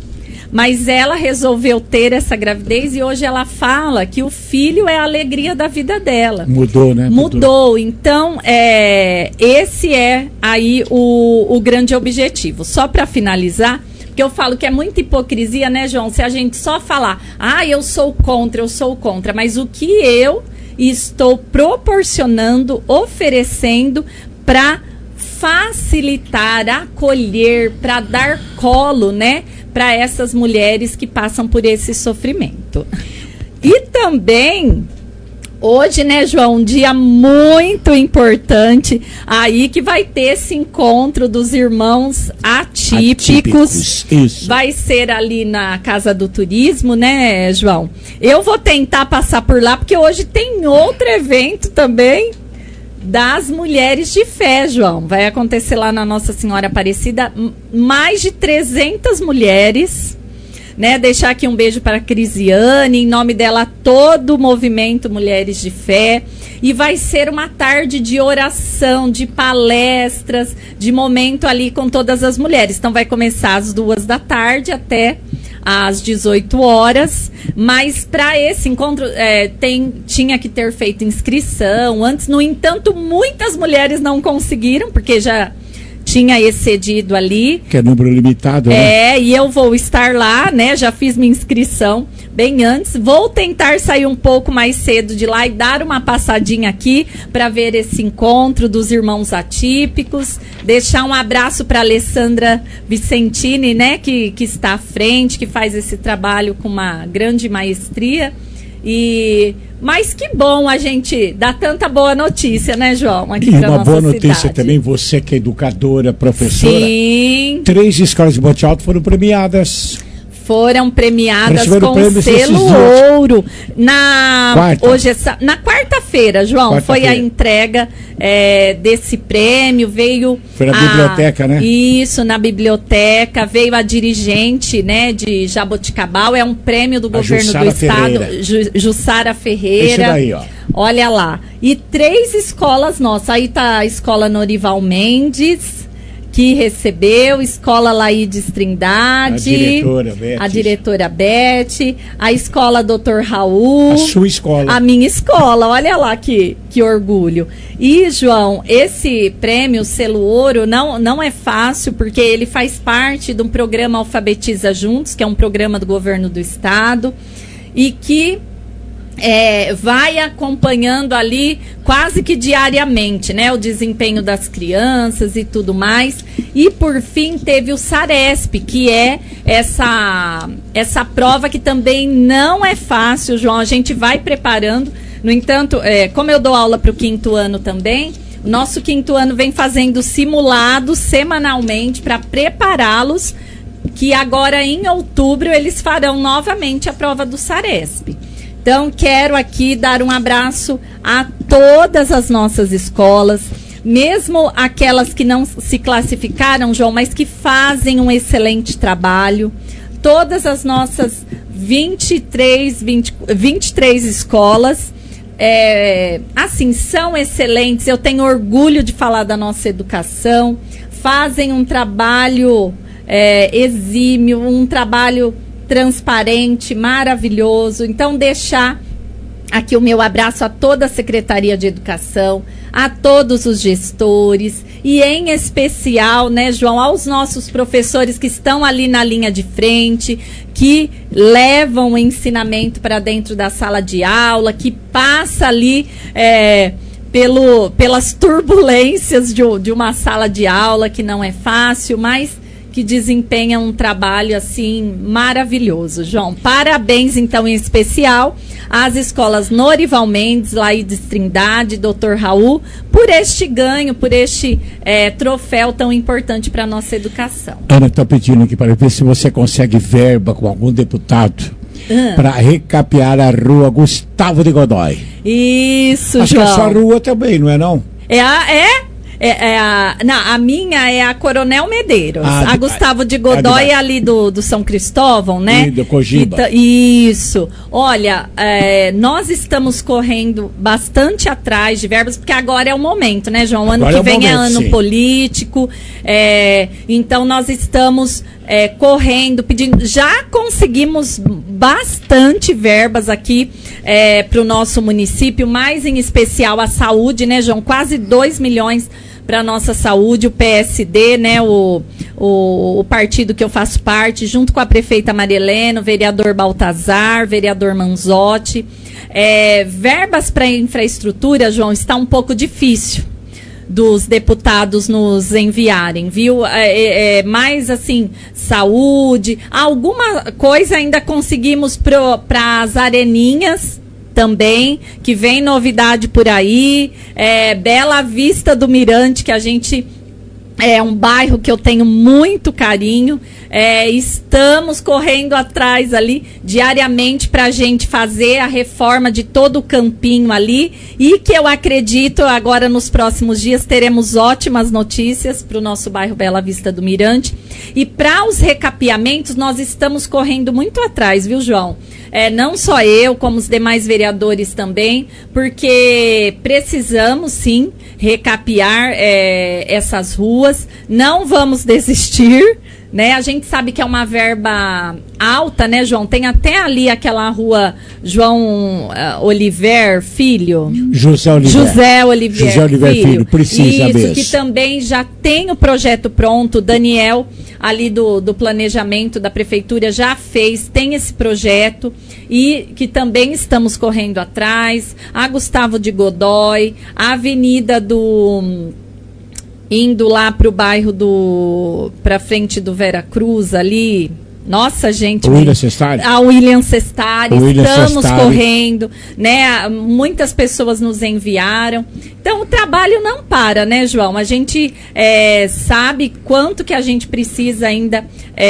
Mas ela resolveu ter essa gravidez e hoje ela fala que o filho é a alegria da vida dela. Mudou, né? Mudou. Mudou. Então, é, esse é aí o, o grande objetivo. Só para finalizar, porque eu falo que é muita hipocrisia, né, João? Se a gente só falar, ah, eu sou contra, eu sou contra, mas o que eu estou proporcionando, oferecendo para facilitar, acolher, para dar colo, né, para essas mulheres que passam por esse sofrimento. E também, hoje, né, João, um dia muito importante, aí que vai ter esse encontro dos irmãos atípicos. Atípicos, isso. Vai ser ali na Casa do Turismo, né, João? Eu vou tentar passar por lá, porque hoje tem outro evento também das Mulheres de Fé, João. Vai acontecer lá na Nossa Senhora Aparecida, mais de trezentas mulheres, né? Deixar aqui um beijo para a Crisiane, em nome dela todo o movimento Mulheres de Fé, e vai ser uma tarde de oração, de palestras, de momento ali com todas as mulheres. Então vai começar às duas da tarde até às dezoito horas, mas para esse encontro é, tem, tinha que ter feito inscrição antes. No entanto, muitas mulheres não conseguiram, porque já tinha excedido ali. Que é número limitado, né? É, e eu vou estar lá, né? Já fiz minha inscrição. bem antes. Vou tentar sair um pouco mais cedo de lá e dar uma passadinha aqui para ver esse encontro dos irmãos atípicos. Deixar um abraço para Alessandra Vicentini, né, que, que está à frente, que faz esse trabalho com uma grande maestria. E mas que bom a gente dar tanta boa notícia, né, João? Aqui e uma boa cidade. Notícia também, você que é educadora, professora. Sim. Três escolas de Monte Alto foram premiadas. Foram premiadas Receberam com selo ouro na Quarta. hoje essa, na quarta-feira, João, Quarta-feira. foi a entrega é, desse prêmio, veio foi na a, biblioteca, né? Isso, na biblioteca, veio a dirigente, né, de Jaboticabal, é um prêmio do a governo Jussara do estado, Ferreira. Ju, Jussara Ferreira. Esse daí, ó. Olha lá. E três escolas nossas, aí tá a Escola Norival Mendes, que recebeu, Escola Laídes Trindade, a diretora Beth, a, diretora Beth, a Escola doutor Raul, a sua escola, a minha escola, olha lá que, que orgulho. E, João, esse prêmio Selo Ouro não, não é fácil, porque ele faz parte de um programa Alfabetiza Juntos, que é um programa do governo do estado, e que É, vai acompanhando ali quase que diariamente, né, o desempenho das crianças e tudo mais. E por fim teve o Saresp, que é essa essa prova que também não é fácil, João. A gente vai preparando. No entanto, é, como eu dou aula para o quinto ano também, o nosso quinto ano vem fazendo simulados semanalmente para prepará-los, que agora em outubro eles farão novamente a prova do Saresp. Então, quero aqui dar um abraço a todas as nossas escolas, mesmo aquelas que não se classificaram, João, mas que fazem um excelente trabalho. Todas as nossas vinte e três, vinte, vinte e três escolas, é, assim, são excelentes. Eu tenho orgulho de falar da nossa educação. Fazem um trabalho é, exímio, um trabalho transparente, maravilhoso. Então, deixar aqui o meu abraço a toda a Secretaria de Educação, a todos os gestores e, em especial, né, João, aos nossos professores que estão ali na linha de frente, que levam o ensinamento para dentro da sala de aula, que passa ali é, pelo, pelas turbulências de, de uma sala de aula, que não é fácil, mas que desempenha um trabalho assim maravilhoso, João. Parabéns, então, em especial às escolas Norival Mendes, Laídes Trindade, doutor Raul, por este ganho, por este é, troféu tão importante para a nossa educação. Ana está pedindo aqui para ver se você consegue verba com algum deputado ah. para recapear a rua Gustavo de Godoy. Isso, Acho João. que a sua rua também, não é não? É a... É? É, é a, não, a minha é a Coronel Medeiros. Ah, a de, Gustavo de Godoy é, é ali do, do São Cristóvão, né? E do Cogiba. E, isso. Olha, é, nós estamos correndo bastante atrás de verbas, porque agora é o momento, né, João? O ano agora que é vem momento, é ano sim. político. É, então, nós estamos é, correndo, pedindo. Já conseguimos bastante verbas aqui é, para o nosso município, mais em especial a saúde, né, João? Quase dois milhões para a nossa saúde, o P S D, né, o, o, o partido que eu faço parte, junto com a prefeita Maria Helena, o vereador Baltazar, vereador Manzotti. É, verbas para infraestrutura, João, está um pouco difícil dos deputados nos enviarem, viu? É, é, mais assim, saúde, alguma coisa ainda conseguimos para as areninhas, também, que vem novidade por aí, é, Bela Vista do Mirante, que a gente é um bairro que eu tenho muito carinho, é, estamos correndo atrás ali diariamente para a gente fazer a reforma de todo o campinho ali, e que eu acredito agora nos próximos dias teremos ótimas notícias para o nosso bairro Bela Vista do Mirante. E para os recapeamentos nós estamos correndo muito atrás, viu, João? É, não só eu, como os demais vereadores também, porque precisamos sim recapear é, essas ruas, não vamos desistir, né? A gente sabe que é uma verba alta, né, João? Tem até ali aquela rua João uh, Oliver Filho. José Oliver. José Oliver, José Oliver Filho. Filho, precisa Isso, mesmo. que também já tem o projeto pronto. Daniel, ali do, do planejamento da prefeitura, já fez, tem esse projeto e que também estamos correndo atrás. A Gustavo de Godoy, a Avenida do... indo lá para o bairro do... para frente do Vera Cruz ali... Nossa, gente. O William Cestari. A William Cestari. William Estamos Cestari. correndo, né? Muitas pessoas nos enviaram. Então, o trabalho não para, né, João? A gente é, sabe quanto que a gente precisa ainda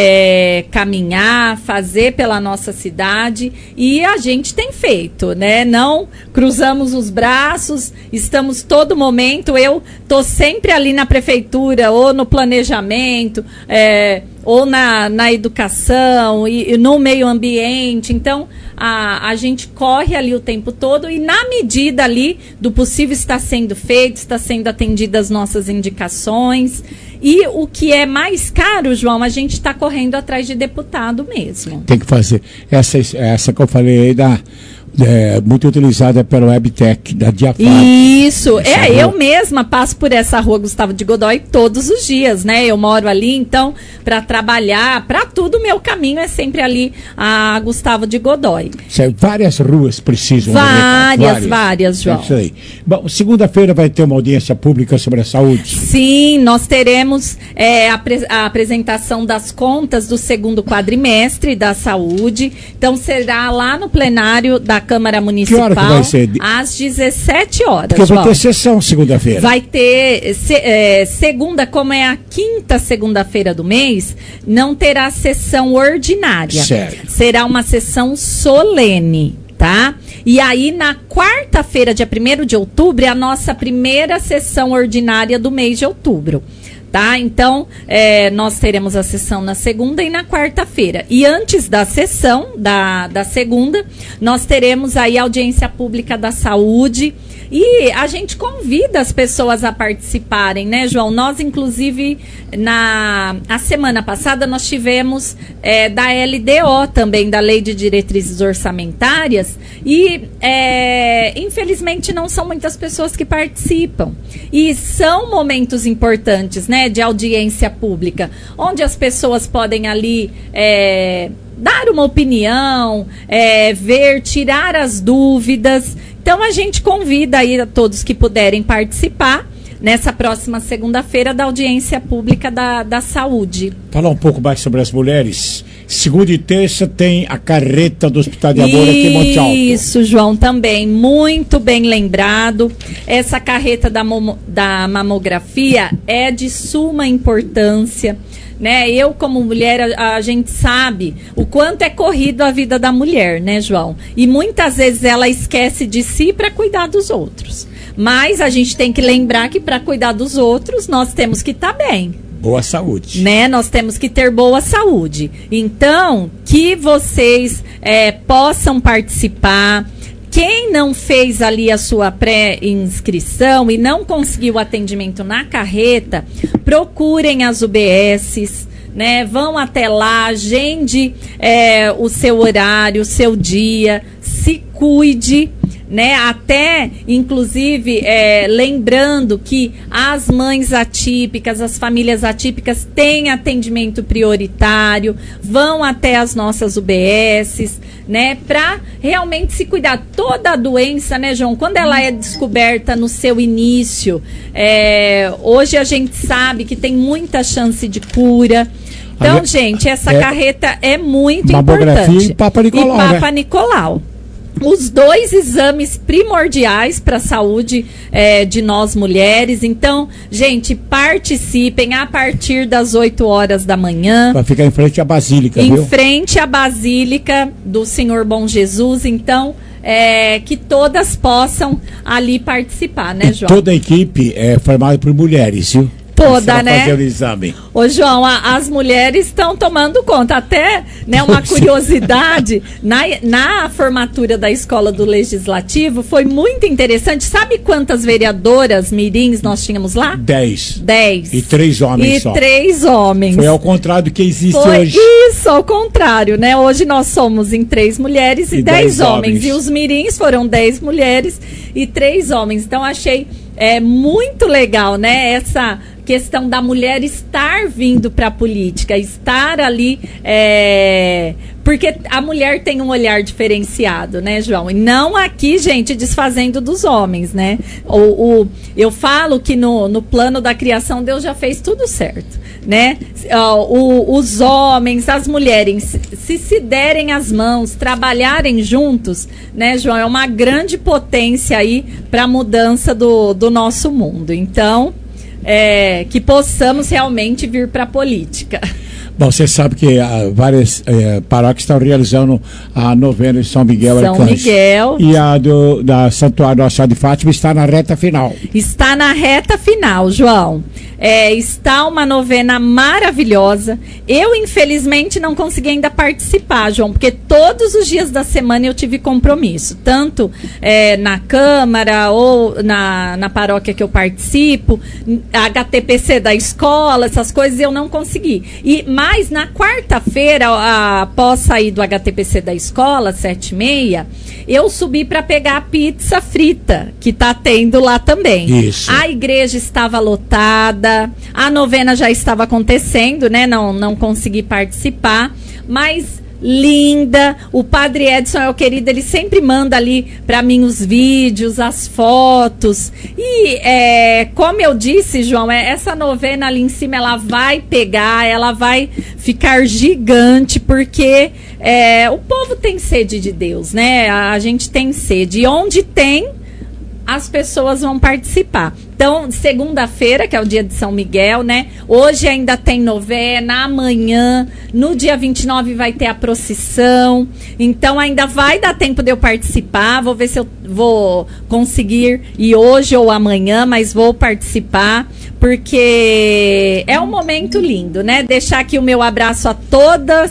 é, caminhar, fazer pela nossa cidade. E a gente tem feito, né? Não cruzamos os braços, estamos todo momento. Eu tô sempre ali na prefeitura ou no planejamento, é, ou na, na educação e, e no meio ambiente. Então, a, a gente corre ali o tempo todo e, na medida ali do possível, está sendo feito, está sendo atendidas as nossas indicações. E o que é mais caro, João, a gente está correndo atrás de deputado mesmo. Tem que fazer. Essa, essa que eu falei aí da... É, muito utilizada pela Webtec, da Diafag. Isso, essa é, rua. Eu mesma passo por essa rua Gustavo de Godoy todos os dias, né? Eu moro ali, então, para trabalhar, para tudo, meu caminho é sempre ali a Gustavo de Godoy. Sei, várias ruas precisam. Várias, várias, várias, João. É isso aí. Bom, segunda-feira vai ter uma audiência pública sobre a saúde. Sim, nós teremos é, a, pre- a apresentação das contas do segundo quadrimestre da saúde. Então, será lá no plenário da Câmara Municipal, que hora que vai ser? Às dezessete horas. Porque vai ter sessão segunda-feira. Vai ter se, é, segunda, como é a quinta segunda-feira do mês, não terá sessão ordinária. Sério? Será uma sessão solene, tá? E aí, na quarta-feira, dia primeiro de outubro, é a nossa primeira sessão ordinária do mês de outubro. Tá? Então, é, nós teremos a sessão na segunda e na quarta-feira. E antes da sessão, da, da segunda, nós teremos aí a audiência pública da saúde. E a gente convida as pessoas a participarem, né, João? Nós, inclusive, na a semana passada, nós tivemos é, da L D O também, da Lei de Diretrizes Orçamentárias, e é, infelizmente não são muitas pessoas que participam. E são momentos importantes, né, de audiência pública, onde as pessoas podem ali... É, dar uma opinião, é, ver, tirar as dúvidas. Então, a gente convida aí a todos que puderem participar nessa próxima segunda-feira da audiência pública da, da saúde. Falar um pouco mais sobre as mulheres. Segunda e terça tem a carreta do Hospital de Amor aqui em Monte Alto. Isso, João, também. Muito bem lembrado. Essa carreta da, da mamografia é de suma importância. Né? Eu, como mulher, a, a gente sabe o quanto é corrido a vida da mulher, né, João? E muitas vezes ela esquece de si para cuidar dos outros. Mas a gente tem que lembrar que para cuidar dos outros, nós temos que estar bem. Boa saúde. Né? Nós temos que ter boa saúde. Então, que vocês é, possam participar. Quem não fez ali a sua pré-inscrição e não conseguiu atendimento na carreta, procurem as U B Ss, né? Vão até lá, agende é, o seu horário, o seu dia, se cuide, né? Até, inclusive, é, lembrando que as mães atípicas, as famílias atípicas têm atendimento prioritário, vão até as nossas U B Ss, né? Para realmente se cuidar. Toda a doença, né, João? Quando ela é descoberta no seu início, é, hoje a gente sabe que tem muita chance de cura. Então, gente, essa é, carreta é muito importante. E Papa Nicolau, e Papa né? Nicolau. Os dois exames primordiais para a saúde é, de nós mulheres. Então, gente, participem a partir das oito horas da manhã. Vai ficar em frente à Basílica, em viu? Em frente à Basílica do Senhor Bom Jesus. Então, é, que todas possam ali participar, né, e João? Toda a equipe é formada por mulheres, viu? toda, né? Fazer o exame. Ô, João, a, as mulheres estão tomando conta. Até, né, uma curiosidade, na, na formatura da Escola do Legislativo, foi muito interessante. Sabe quantas vereadoras mirins nós tínhamos lá? Dez. Dez. E três homens e só. E três homens. Foi ao contrário do que existe foi hoje. Isso, ao contrário, né? Hoje nós somos em três mulheres e, e dez, dez homens. homens. E os mirins foram dez mulheres e três homens. Então, achei é, muito legal, né? Essa questão da mulher estar vindo para a política, estar ali, é, porque a mulher tem um olhar diferenciado, né, João? E não aqui, gente, desfazendo dos homens, né? O, o, eu falo que no, no plano da criação Deus já fez tudo certo, né? O, os homens, as mulheres, se se derem as mãos, trabalharem juntos, né, João? É uma grande potência aí para a mudança do, do nosso mundo. Então, É, que possamos realmente vir para a política. Bom, você sabe que uh, várias uh, paróquias estão realizando a novena de São Miguel São Arcanjo. Miguel. E a do, da Santuário Nossa Senhora de Fátima está na reta final. Está na reta final, João. É, está uma novena maravilhosa. Eu, infelizmente, não consegui ainda participar, João, porque todos os dias da semana eu tive compromisso. Tanto é, na Câmara ou na, na paróquia que eu participo, H T P C da escola, essas coisas eu não consegui. E, mas na quarta-feira, após sair do H T P C da escola, sete e meia, eu subi para pegar a pizza frita, que está tendo lá também. Isso. A igreja estava lotada. A novena já estava acontecendo, né? Não, não consegui participar, mas linda. O Padre Edson é o querido, ele sempre manda ali para mim os vídeos, as fotos. E é, como eu disse, João, é, essa novena ali em cima, ela vai pegar, ela vai ficar gigante, porque é, o povo tem sede de Deus, né? A, a gente tem sede. E onde tem, as pessoas vão participar. Então, segunda-feira, que é o dia de São Miguel, né? Hoje ainda tem novena, amanhã, no dia vinte e nove vai ter a procissão. Então, ainda vai dar tempo de eu participar. Vou ver se eu vou conseguir ir hoje ou amanhã, mas vou participar, porque é um momento lindo, né? Deixar aqui o meu abraço a todas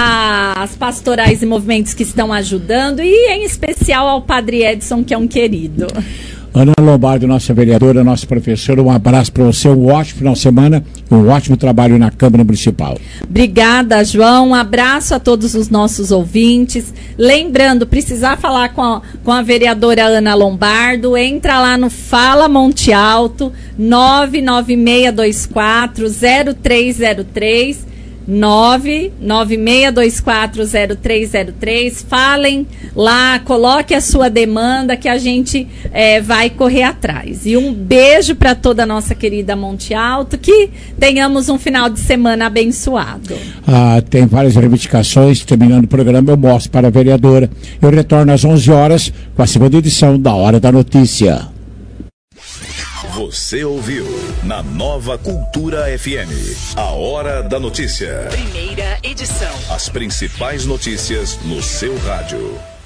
as pastorais e movimentos que estão ajudando, e em especial ao Padre Edson, que é um querido. Ana Lombardo, nossa vereadora, nossa professora, um abraço para você, um ótimo final de semana e um ótimo trabalho na Câmara Municipal. Obrigada, João, um abraço a todos os nossos ouvintes. Lembrando, precisar falar com a, com a vereadora Ana Lombardo, entra lá no Fala Monte Alto, nove nove seis dois quatro zero três zero três, nove nove seis dois quatro zero três zero três. Falem lá, coloque a sua demanda que a gente é, vai correr atrás. E um beijo para toda a nossa querida Monte Alto, que tenhamos um final de semana abençoado. Ah, tem várias reivindicações. Terminando o programa, eu mostro para a vereadora. Eu retorno às onze horas com a segunda edição da Hora da Notícia. Você ouviu na Nova Cultura F M, a Hora da Notícia. Primeira edição. As principais notícias no seu rádio.